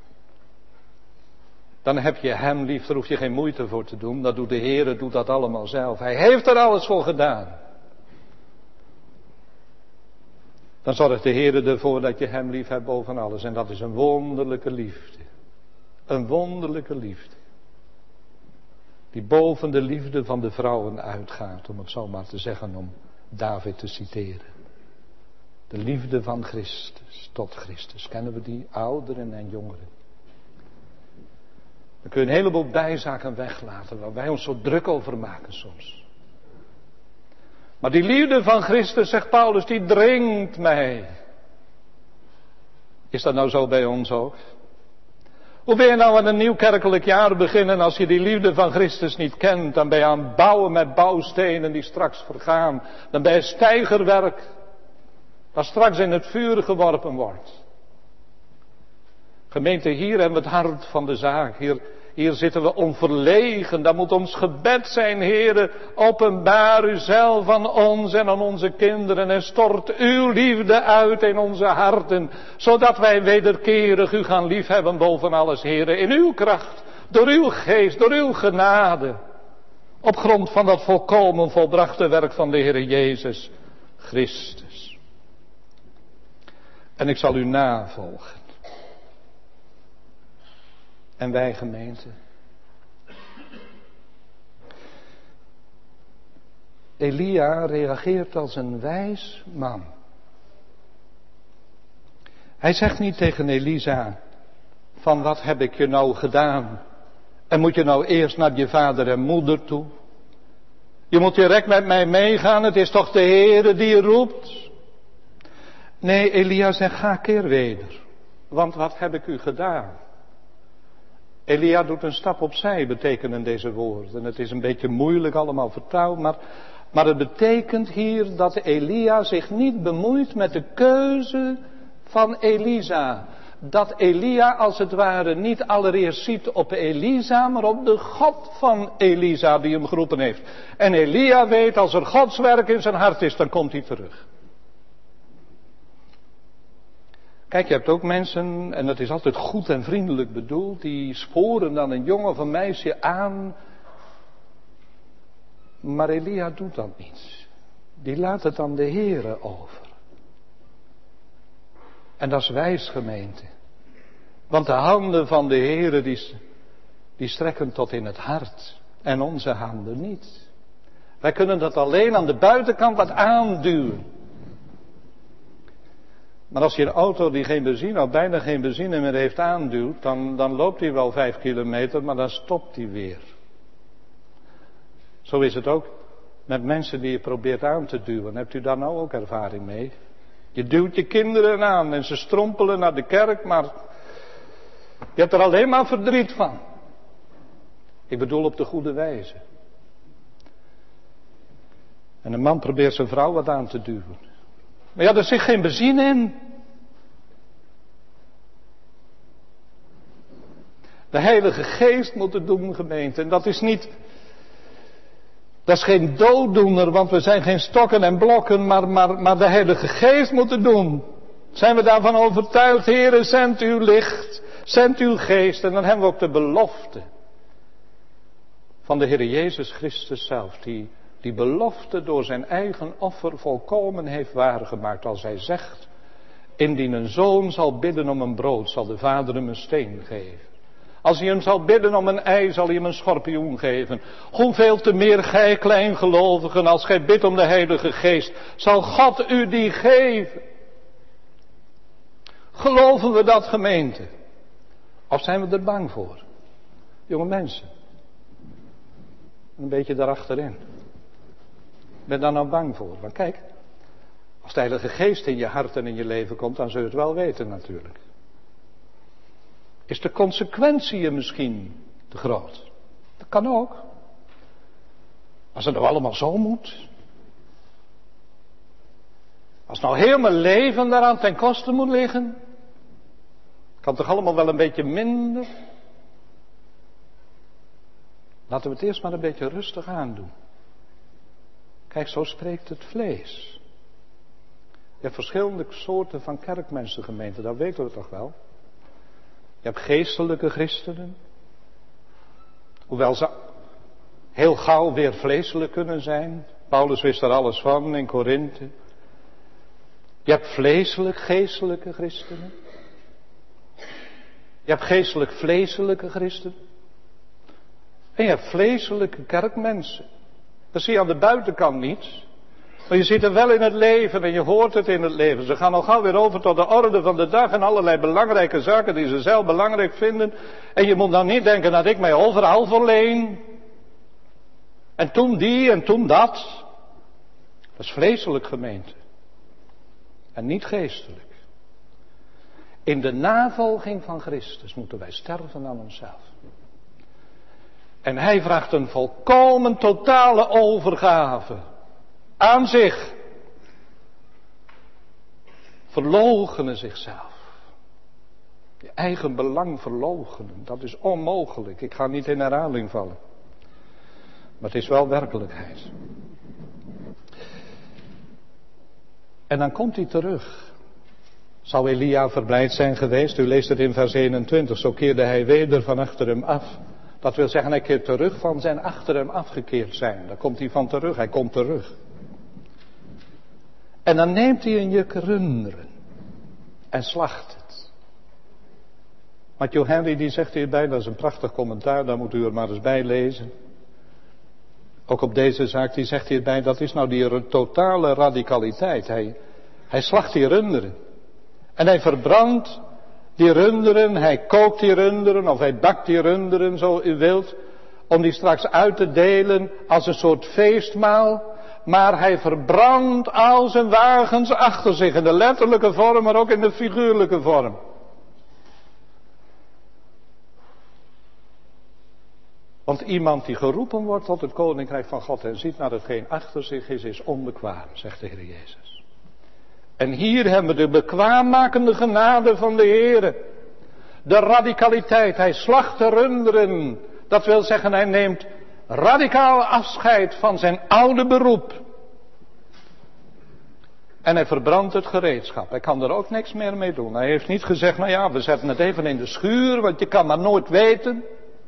Dan heb je hem lief, daar hoef je geen moeite voor te doen. Dat doet de Heere, doet dat allemaal zelf. Hij heeft er alles voor gedaan. Dan zorgt de Heere ervoor dat je hem lief hebt boven alles. En dat is een wonderlijke liefde. Een wonderlijke liefde. Die boven de liefde van de vrouwen uitgaat, om het zo maar te zeggen, om David te citeren. De liefde van Christus tot Christus. Kennen we die, ouderen en jongeren? Dan kun je een heleboel bijzaken weglaten, waar wij ons zo druk over maken soms. Maar die liefde van Christus, zegt Paulus, die dringt mij. Is dat nou zo bij ons ook? Hoe ben je nou aan een nieuw kerkelijk jaar beginnen als je die liefde van Christus niet kent? Dan ben je aan het bouwen met bouwstenen die straks vergaan. Dan ben je steigerwerk dat straks in het vuur geworpen wordt. Gemeente, hier hebben we het hart van de zaak. Hier zitten we onverlegen. Dat moet ons gebed zijn, Heere. Openbaar u zelf aan ons en aan onze kinderen. En stort uw liefde uit in onze harten. Zodat wij wederkerig u gaan liefhebben boven alles, Heere. In uw kracht, door uw geest, door uw genade. Op grond van dat volkomen volbrachte werk van de Heere Jezus Christus. En ik zal u navolgen. En wij, gemeente. Elia reageert als een wijs man. Hij zegt niet tegen Elisa, van wat heb ik je nou gedaan? En moet je nou eerst naar je vader en moeder toe? Je moet direct met mij meegaan, het is toch de Heere die je roept? Nee, Elia zegt, ga keer weder. Want wat heb ik u gedaan? Elia doet een stap opzij, betekenen deze woorden. Het is een beetje moeilijk allemaal vertaald, maar het betekent hier dat Elia zich niet bemoeit met de keuze van Elisa. Dat Elia als het ware niet allereerst ziet op Elisa, maar op de God van Elisa die hem geroepen heeft. En Elia weet, als er Gods werk in zijn hart is, dan komt hij terug. Kijk, je hebt ook mensen, en dat is altijd goed en vriendelijk bedoeld, die sporen dan een jongen of een meisje aan. Maar Elia doet dat niet. Die laat het aan de Heere over. En dat is wijs, gemeente. Want de handen van de Heere die strekken tot in het hart. En onze handen niet. Wij kunnen dat alleen aan de buitenkant wat aanduwen. Maar als je een auto die geen benzine of bijna geen benzine meer heeft aanduwt, dan loopt hij wel 5 kilometer, maar dan stopt hij weer. Zo is het ook met mensen die je probeert aan te duwen. Hebt u daar nou ook ervaring mee? Je duwt je kinderen aan en ze strompelen naar de kerk, maar je hebt er alleen maar verdriet van. Ik bedoel op de goede wijze. En een man probeert zijn vrouw wat aan te duwen. Maar ja, er zit geen benzine in. De Heilige Geest moet het doen, gemeente. En dat is geen dooddoener, want we zijn geen stokken en blokken, maar de Heilige Geest moet het doen. Zijn we daarvan overtuigd, Heere, zend uw licht, zend uw geest. En dan hebben we ook de belofte van de Heere Jezus Christus zelf, die die belofte door zijn eigen offer volkomen heeft waargemaakt. Als hij zegt, indien een zoon zal bidden om een brood, zal de vader hem een steen geven. Als hij hem zal bidden om een ei, zal hij hem een schorpioen geven. Hoeveel te meer gij kleingelovigen, als gij bidt om de Heilige Geest, zal God u die geven. Geloven we dat, gemeente? Of zijn we er bang voor? Jonge mensen. Een beetje daarachterin. Ben daar nou bang voor? Want kijk, als de Heilige Geest in je hart en in je leven komt, dan zul je het wel weten natuurlijk. Is de consequentie misschien te groot? Dat kan ook. Als het nou allemaal zo moet. Als nou heel mijn leven daaraan ten koste moet liggen. Kan toch allemaal wel een beetje minder? Laten we het eerst maar een beetje rustig aandoen. Kijk, zo spreekt het vlees. Je hebt verschillende soorten van kerkmensengemeenten, dat weten we toch wel. Je hebt geestelijke christenen. Hoewel ze heel gauw weer vleeselijk kunnen zijn. Paulus wist er alles van in Korinthe. Je hebt geestelijke christenen. Je hebt geestelijk-vleeselijke christenen. En je hebt vleeselijke kerkmensen. Dat zie je aan de buitenkant niet. Maar je ziet er wel in het leven en je hoort het in het leven. Ze gaan al gauw weer over tot de orde van de dag en allerlei belangrijke zaken die ze zelf belangrijk vinden. En je moet dan niet denken dat ik mij overal verleen. En toen die en toen dat. Dat is vleeselijk, gemeente. En niet geestelijk. In de navolging van Christus moeten wij sterven aan onszelf. En hij vraagt een volkomen totale overgave. Aan zich. Verloochenen zichzelf. Je eigen belang verloochenen. Dat is onmogelijk. Ik ga niet in herhaling vallen. Maar het is wel werkelijkheid. En dan komt hij terug. Zou Elia verblijd zijn geweest? U leest het in vers 21. Zo keerde hij weder van achter hem af. Dat wil zeggen, hij keert terug van zijn achter hem afgekeerd zijn. Daar komt hij van terug. Hij komt terug. En dan neemt hij een juk runderen. En slacht het. Matthew Henry die zegt hierbij, dat is een prachtig commentaar, daar moet u er maar eens bij lezen. Ook op deze zaak, die zegt hierbij, dat is nou die totale radicaliteit. Hij slacht die runderen. En hij verbrandt die runderen, hij kookt die runderen, of hij bakt die runderen, zo u wilt, om die straks uit te delen als een soort feestmaal. Maar hij verbrandt al zijn wagens achter zich, in de letterlijke vorm, maar ook in de figuurlijke vorm. Want iemand die geroepen wordt tot het koninkrijk van God en ziet naar hetgeen achter zich is onbekwaam, zegt de Heer Jezus. En hier hebben we de bekwaammakende genade van de Heer. De radicaliteit, hij slacht de runderen. Dat wil zeggen, hij neemt radicaal afscheid van zijn oude beroep. En hij verbrandt het gereedschap. Hij kan er ook niks meer mee doen. Hij heeft niet gezegd, nou ja, we zetten het even in de schuur, want je kan maar nooit weten.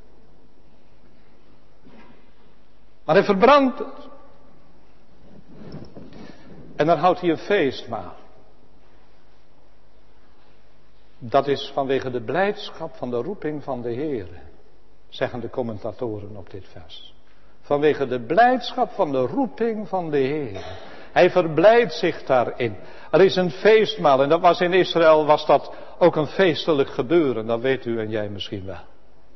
Maar hij verbrandt het. En dan houdt hij een feestmaal. Dat is vanwege de blijdschap van de roeping van de Heer, zeggen de commentatoren op dit vers. Vanwege de blijdschap van de roeping van de Heer. Hij verblijdt zich daarin. Er is een feestmaal en dat was in Israël, was dat ook een feestelijk gebeuren. Dat weet u en jij misschien wel.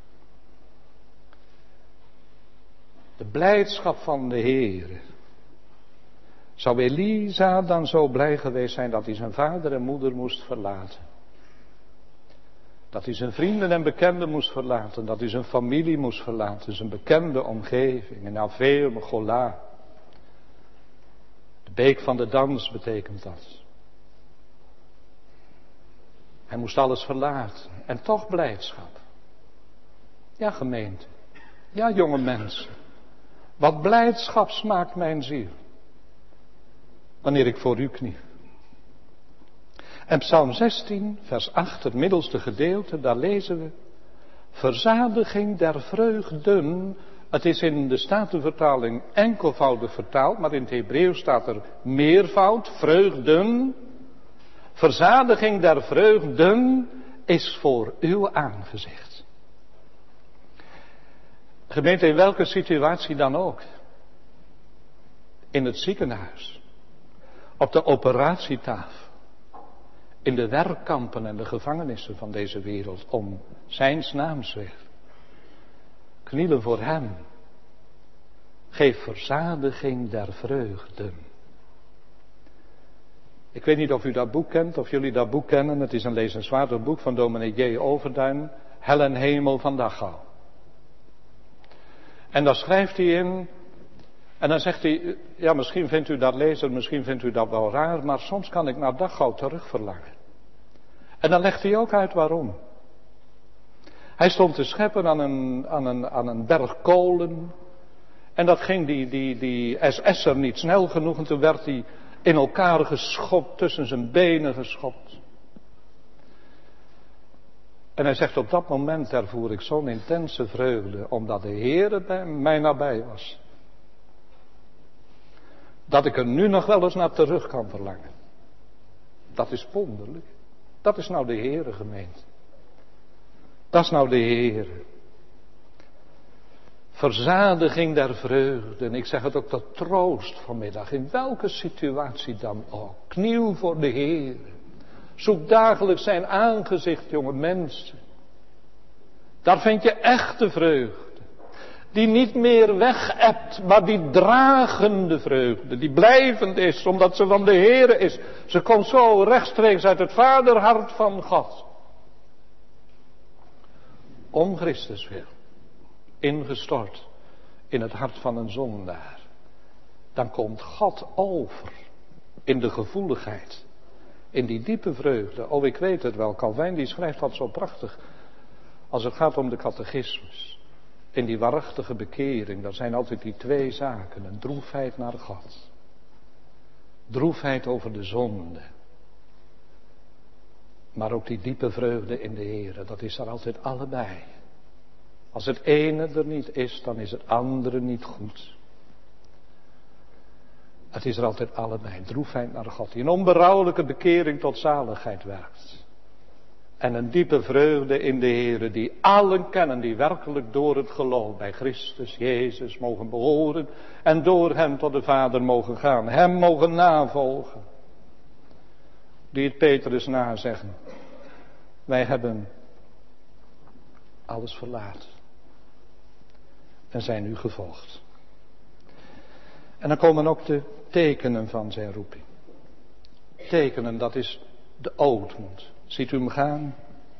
De blijdschap van de Heer. Zou Elisa dan zo blij geweest zijn dat hij zijn vader en moeder moest verlaten? Dat hij zijn vrienden en bekenden moest verlaten. Dat hij zijn familie moest verlaten. Zijn bekende omgeving. In Aveum, Gola. De beek van de dans betekent dat. Hij moest alles verlaten. En toch blijdschap. Ja, gemeente. Ja, jonge mensen. Wat blijdschap smaakt mijn ziel. Wanneer ik voor u kniel. En Psalm 16, vers 8, het middelste gedeelte, daar lezen we. Verzadiging der vreugden Het is in de Statenvertaling enkelvoudig vertaald, maar in het Hebreeuws staat er meervoud, vreugden. Verzadiging der vreugden is voor uw aangezicht. Gemeente, in welke situatie dan ook. In het ziekenhuis. Op de operatietafel. In de werkkampen en de gevangenissen van deze wereld. Om zijns naams willen. Knielen voor hem. Geef verzadiging der vreugden. Ik weet niet of u dat boek kent, of jullie dat boek kennen. Het is een lezenswaardig boek van dominee J. Overduin. Hel en hemel van Dachau. En daar schrijft hij in. En dan zegt hij, ja, misschien vindt u dat lezen, misschien vindt u dat wel raar, maar soms kan ik naar Dachau terug verlangen. En dan legt hij ook uit waarom. Hij stond te scheppen aan een berg kolen. En dat ging die SS'er niet snel genoeg. En toen werd hij in elkaar geschopt, tussen zijn benen geschopt. En hij zegt, op dat moment ervoer ik zo'n intense vreugde, omdat de Heere bij mij nabij was. Dat ik er nu nog wel eens naar terug kan verlangen. Dat is wonderlijk. Dat is nou de Heere, gemeente. Dat is nou de Heere. Verzadiging der vreugde. En ik zeg het ook tot troost vanmiddag. In welke situatie dan ook. Kniel voor de Heere. Zoek dagelijks zijn aangezicht, jonge mensen. Daar vind je echte vreugde. Die niet meer weg-ebt, maar die dragende vreugde. Die blijvend is, omdat ze van de Heere is. Ze komt zo rechtstreeks uit het vaderhart van God. Om Christus wil. Ingestort in het hart van een zondaar. Dan komt God over in de gevoeligheid. In die diepe vreugde. Oh, ik weet het wel. Calvijn die schrijft dat zo prachtig. Als het gaat om de catechismus. In die waarachtige bekering. Daar zijn altijd die twee zaken. Een droefheid naar God. Droefheid over de zonde. Maar ook die diepe vreugde in de Heere. Dat is er altijd allebei. Als het ene er niet is, dan is het andere niet goed. Het is er altijd allebei. Droefheid naar God. Die een onberouwelijke bekering tot zaligheid werkt. En een diepe vreugde in de Heere. Die allen kennen. Die werkelijk door het geloof bij Christus Jezus mogen behoren. En door hem tot de Vader mogen gaan. Hem mogen navolgen. Die het Petrus nazeggen. Wij hebben alles verlaten. En zijn u gevolgd. En dan komen ook de tekenen van zijn roeping. Tekenen, dat is de ootmoed. Ziet u hem gaan?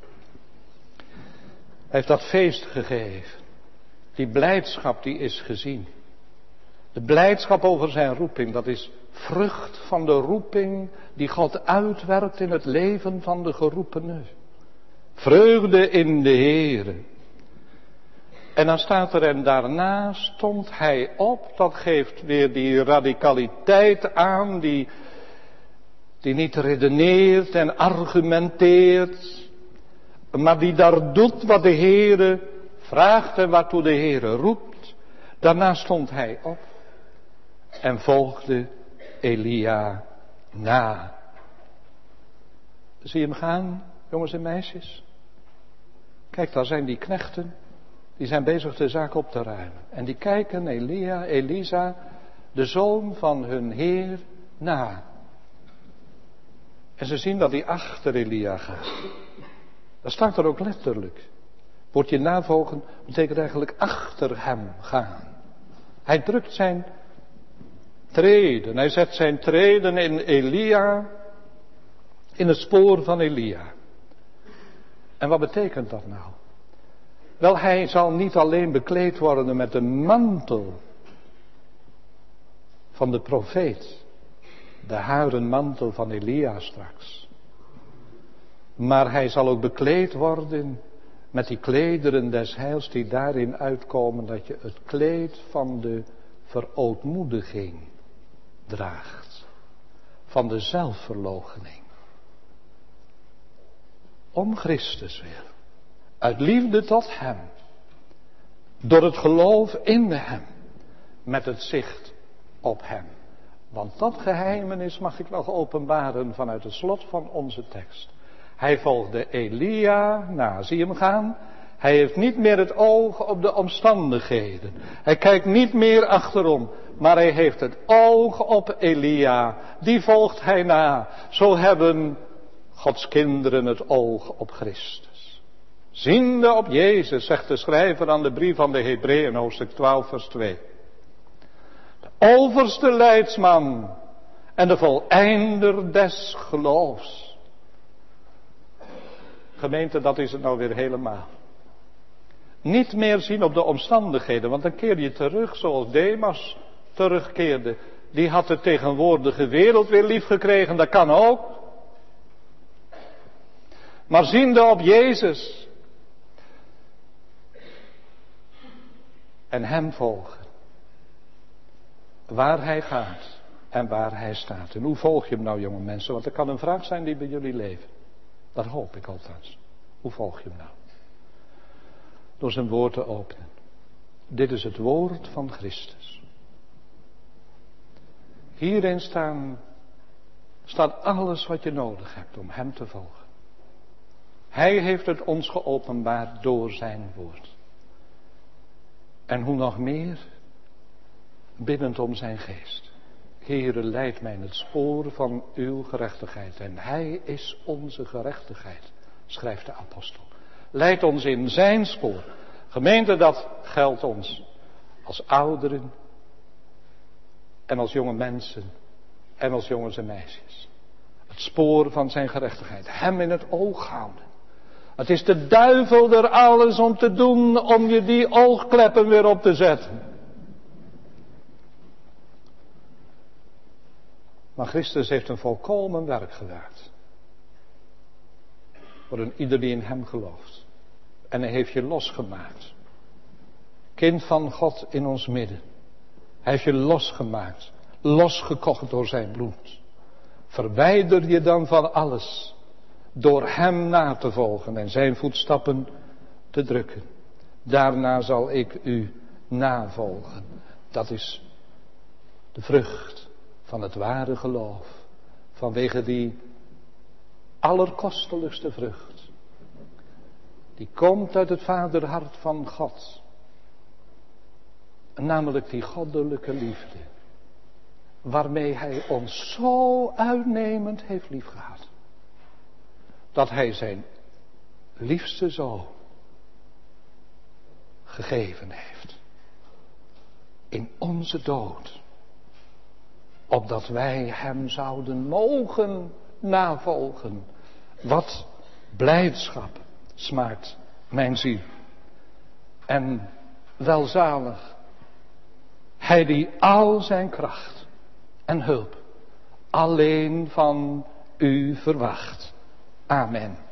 Hij heeft dat feest gegeven. Die blijdschap die is gezien. De blijdschap over zijn roeping, dat is vrucht van de roeping die God uitwerkt in het leven van de geroepene. Vreugde in de Heere. En dan staat er, en daarna stond hij op. Dat geeft weer die radicaliteit aan, die niet redeneert en argumenteert, maar die daar doet wat de Heere vraagt en waartoe de Heere roept. Daarna stond hij op en volgde Elia na. Zie je hem gaan, jongens en meisjes? Kijk, daar zijn die knechten. Die zijn bezig de zaak op te ruimen. En die kijken Elisa, de zoon van hun Heer, na. En ze zien dat hij achter Elia gaat. Dat staat er ook letterlijk. Woordje navolgen betekent eigenlijk achter hem gaan. Hij drukt zijn treden. Hij zet zijn treden in Elia. In het spoor van Elia. En wat betekent dat nou? Wel, hij zal niet alleen bekleed worden met de mantel van de profeet. De huiden mantel van Elia straks. Maar hij zal ook bekleed worden met die klederen des heils die daarin uitkomen dat je het kleed van de verootmoediging draagt. Van de zelfverloochening. Om Christus wil. Uit liefde tot hem. Door het geloof in hem. Met het zicht op hem. Want dat geheimenis mag ik nog openbaren vanuit het slot van onze tekst. Hij volgde Elia na, zie je hem gaan? Hij heeft niet meer het oog op de omstandigheden. Hij kijkt niet meer achterom, maar hij heeft het oog op Elia. Die volgt hij na. Zo hebben Gods kinderen het oog op Christus. Ziende op Jezus, zegt de schrijver aan de brief aan de Hebreeën, hoofdstuk 12, vers 2. De overste leidsman en de voleinder des geloofs. Gemeente, dat is het nou weer helemaal. Niet meer zien op de omstandigheden, want dan keer je terug zoals Demas terugkeerde. Die had de tegenwoordige wereld weer lief gekregen, dat kan ook. Maar ziende op Jezus. En hem volgen. Waar hij gaat en waar hij staat. En hoe volg je hem nou, jonge mensen? Want dat kan een vraag zijn die bij jullie leven. Dat hoop ik althans. Hoe volg je hem nou? Door zijn woord te openen. Dit is het woord van Christus. Hierin staat alles wat je nodig hebt om hem te volgen. Hij heeft het ons geopenbaard door zijn woord. En hoe nog meer? Biddend om zijn geest. Heere, leid mij in het spoor van uw gerechtigheid. En hij is onze gerechtigheid, schrijft de apostel. Leid ons in zijn spoor. Gemeente, dat geldt ons als ouderen en als jonge mensen en als jongens en meisjes. Het spoor van zijn gerechtigheid. Hem in het oog houden. Het is de duivel er alles om te doen om je die oogkleppen weer op te zetten. Maar Christus heeft een volkomen werk gedaan. Voor een ieder die in hem gelooft. En hij heeft je losgemaakt. Kind van God in ons midden. Hij heeft je losgemaakt. Losgekocht door zijn bloed. Verwijder je dan van alles. Door hem na te volgen en zijn voetstappen te drukken. Daarna zal ik u navolgen. Dat is de vrucht van het ware geloof. Vanwege die allerkostelijkste vrucht. Die komt uit het vaderhart van God. Namelijk die goddelijke liefde. Waarmee hij ons zo uitnemend heeft liefgehad. Dat hij zijn liefste zoon gegeven heeft. In onze dood. Opdat wij hem zouden mogen navolgen. Wat blijdschap smaakt mijn ziel. En welzalig. Hij die al zijn kracht en hulp alleen van u verwacht. Amen.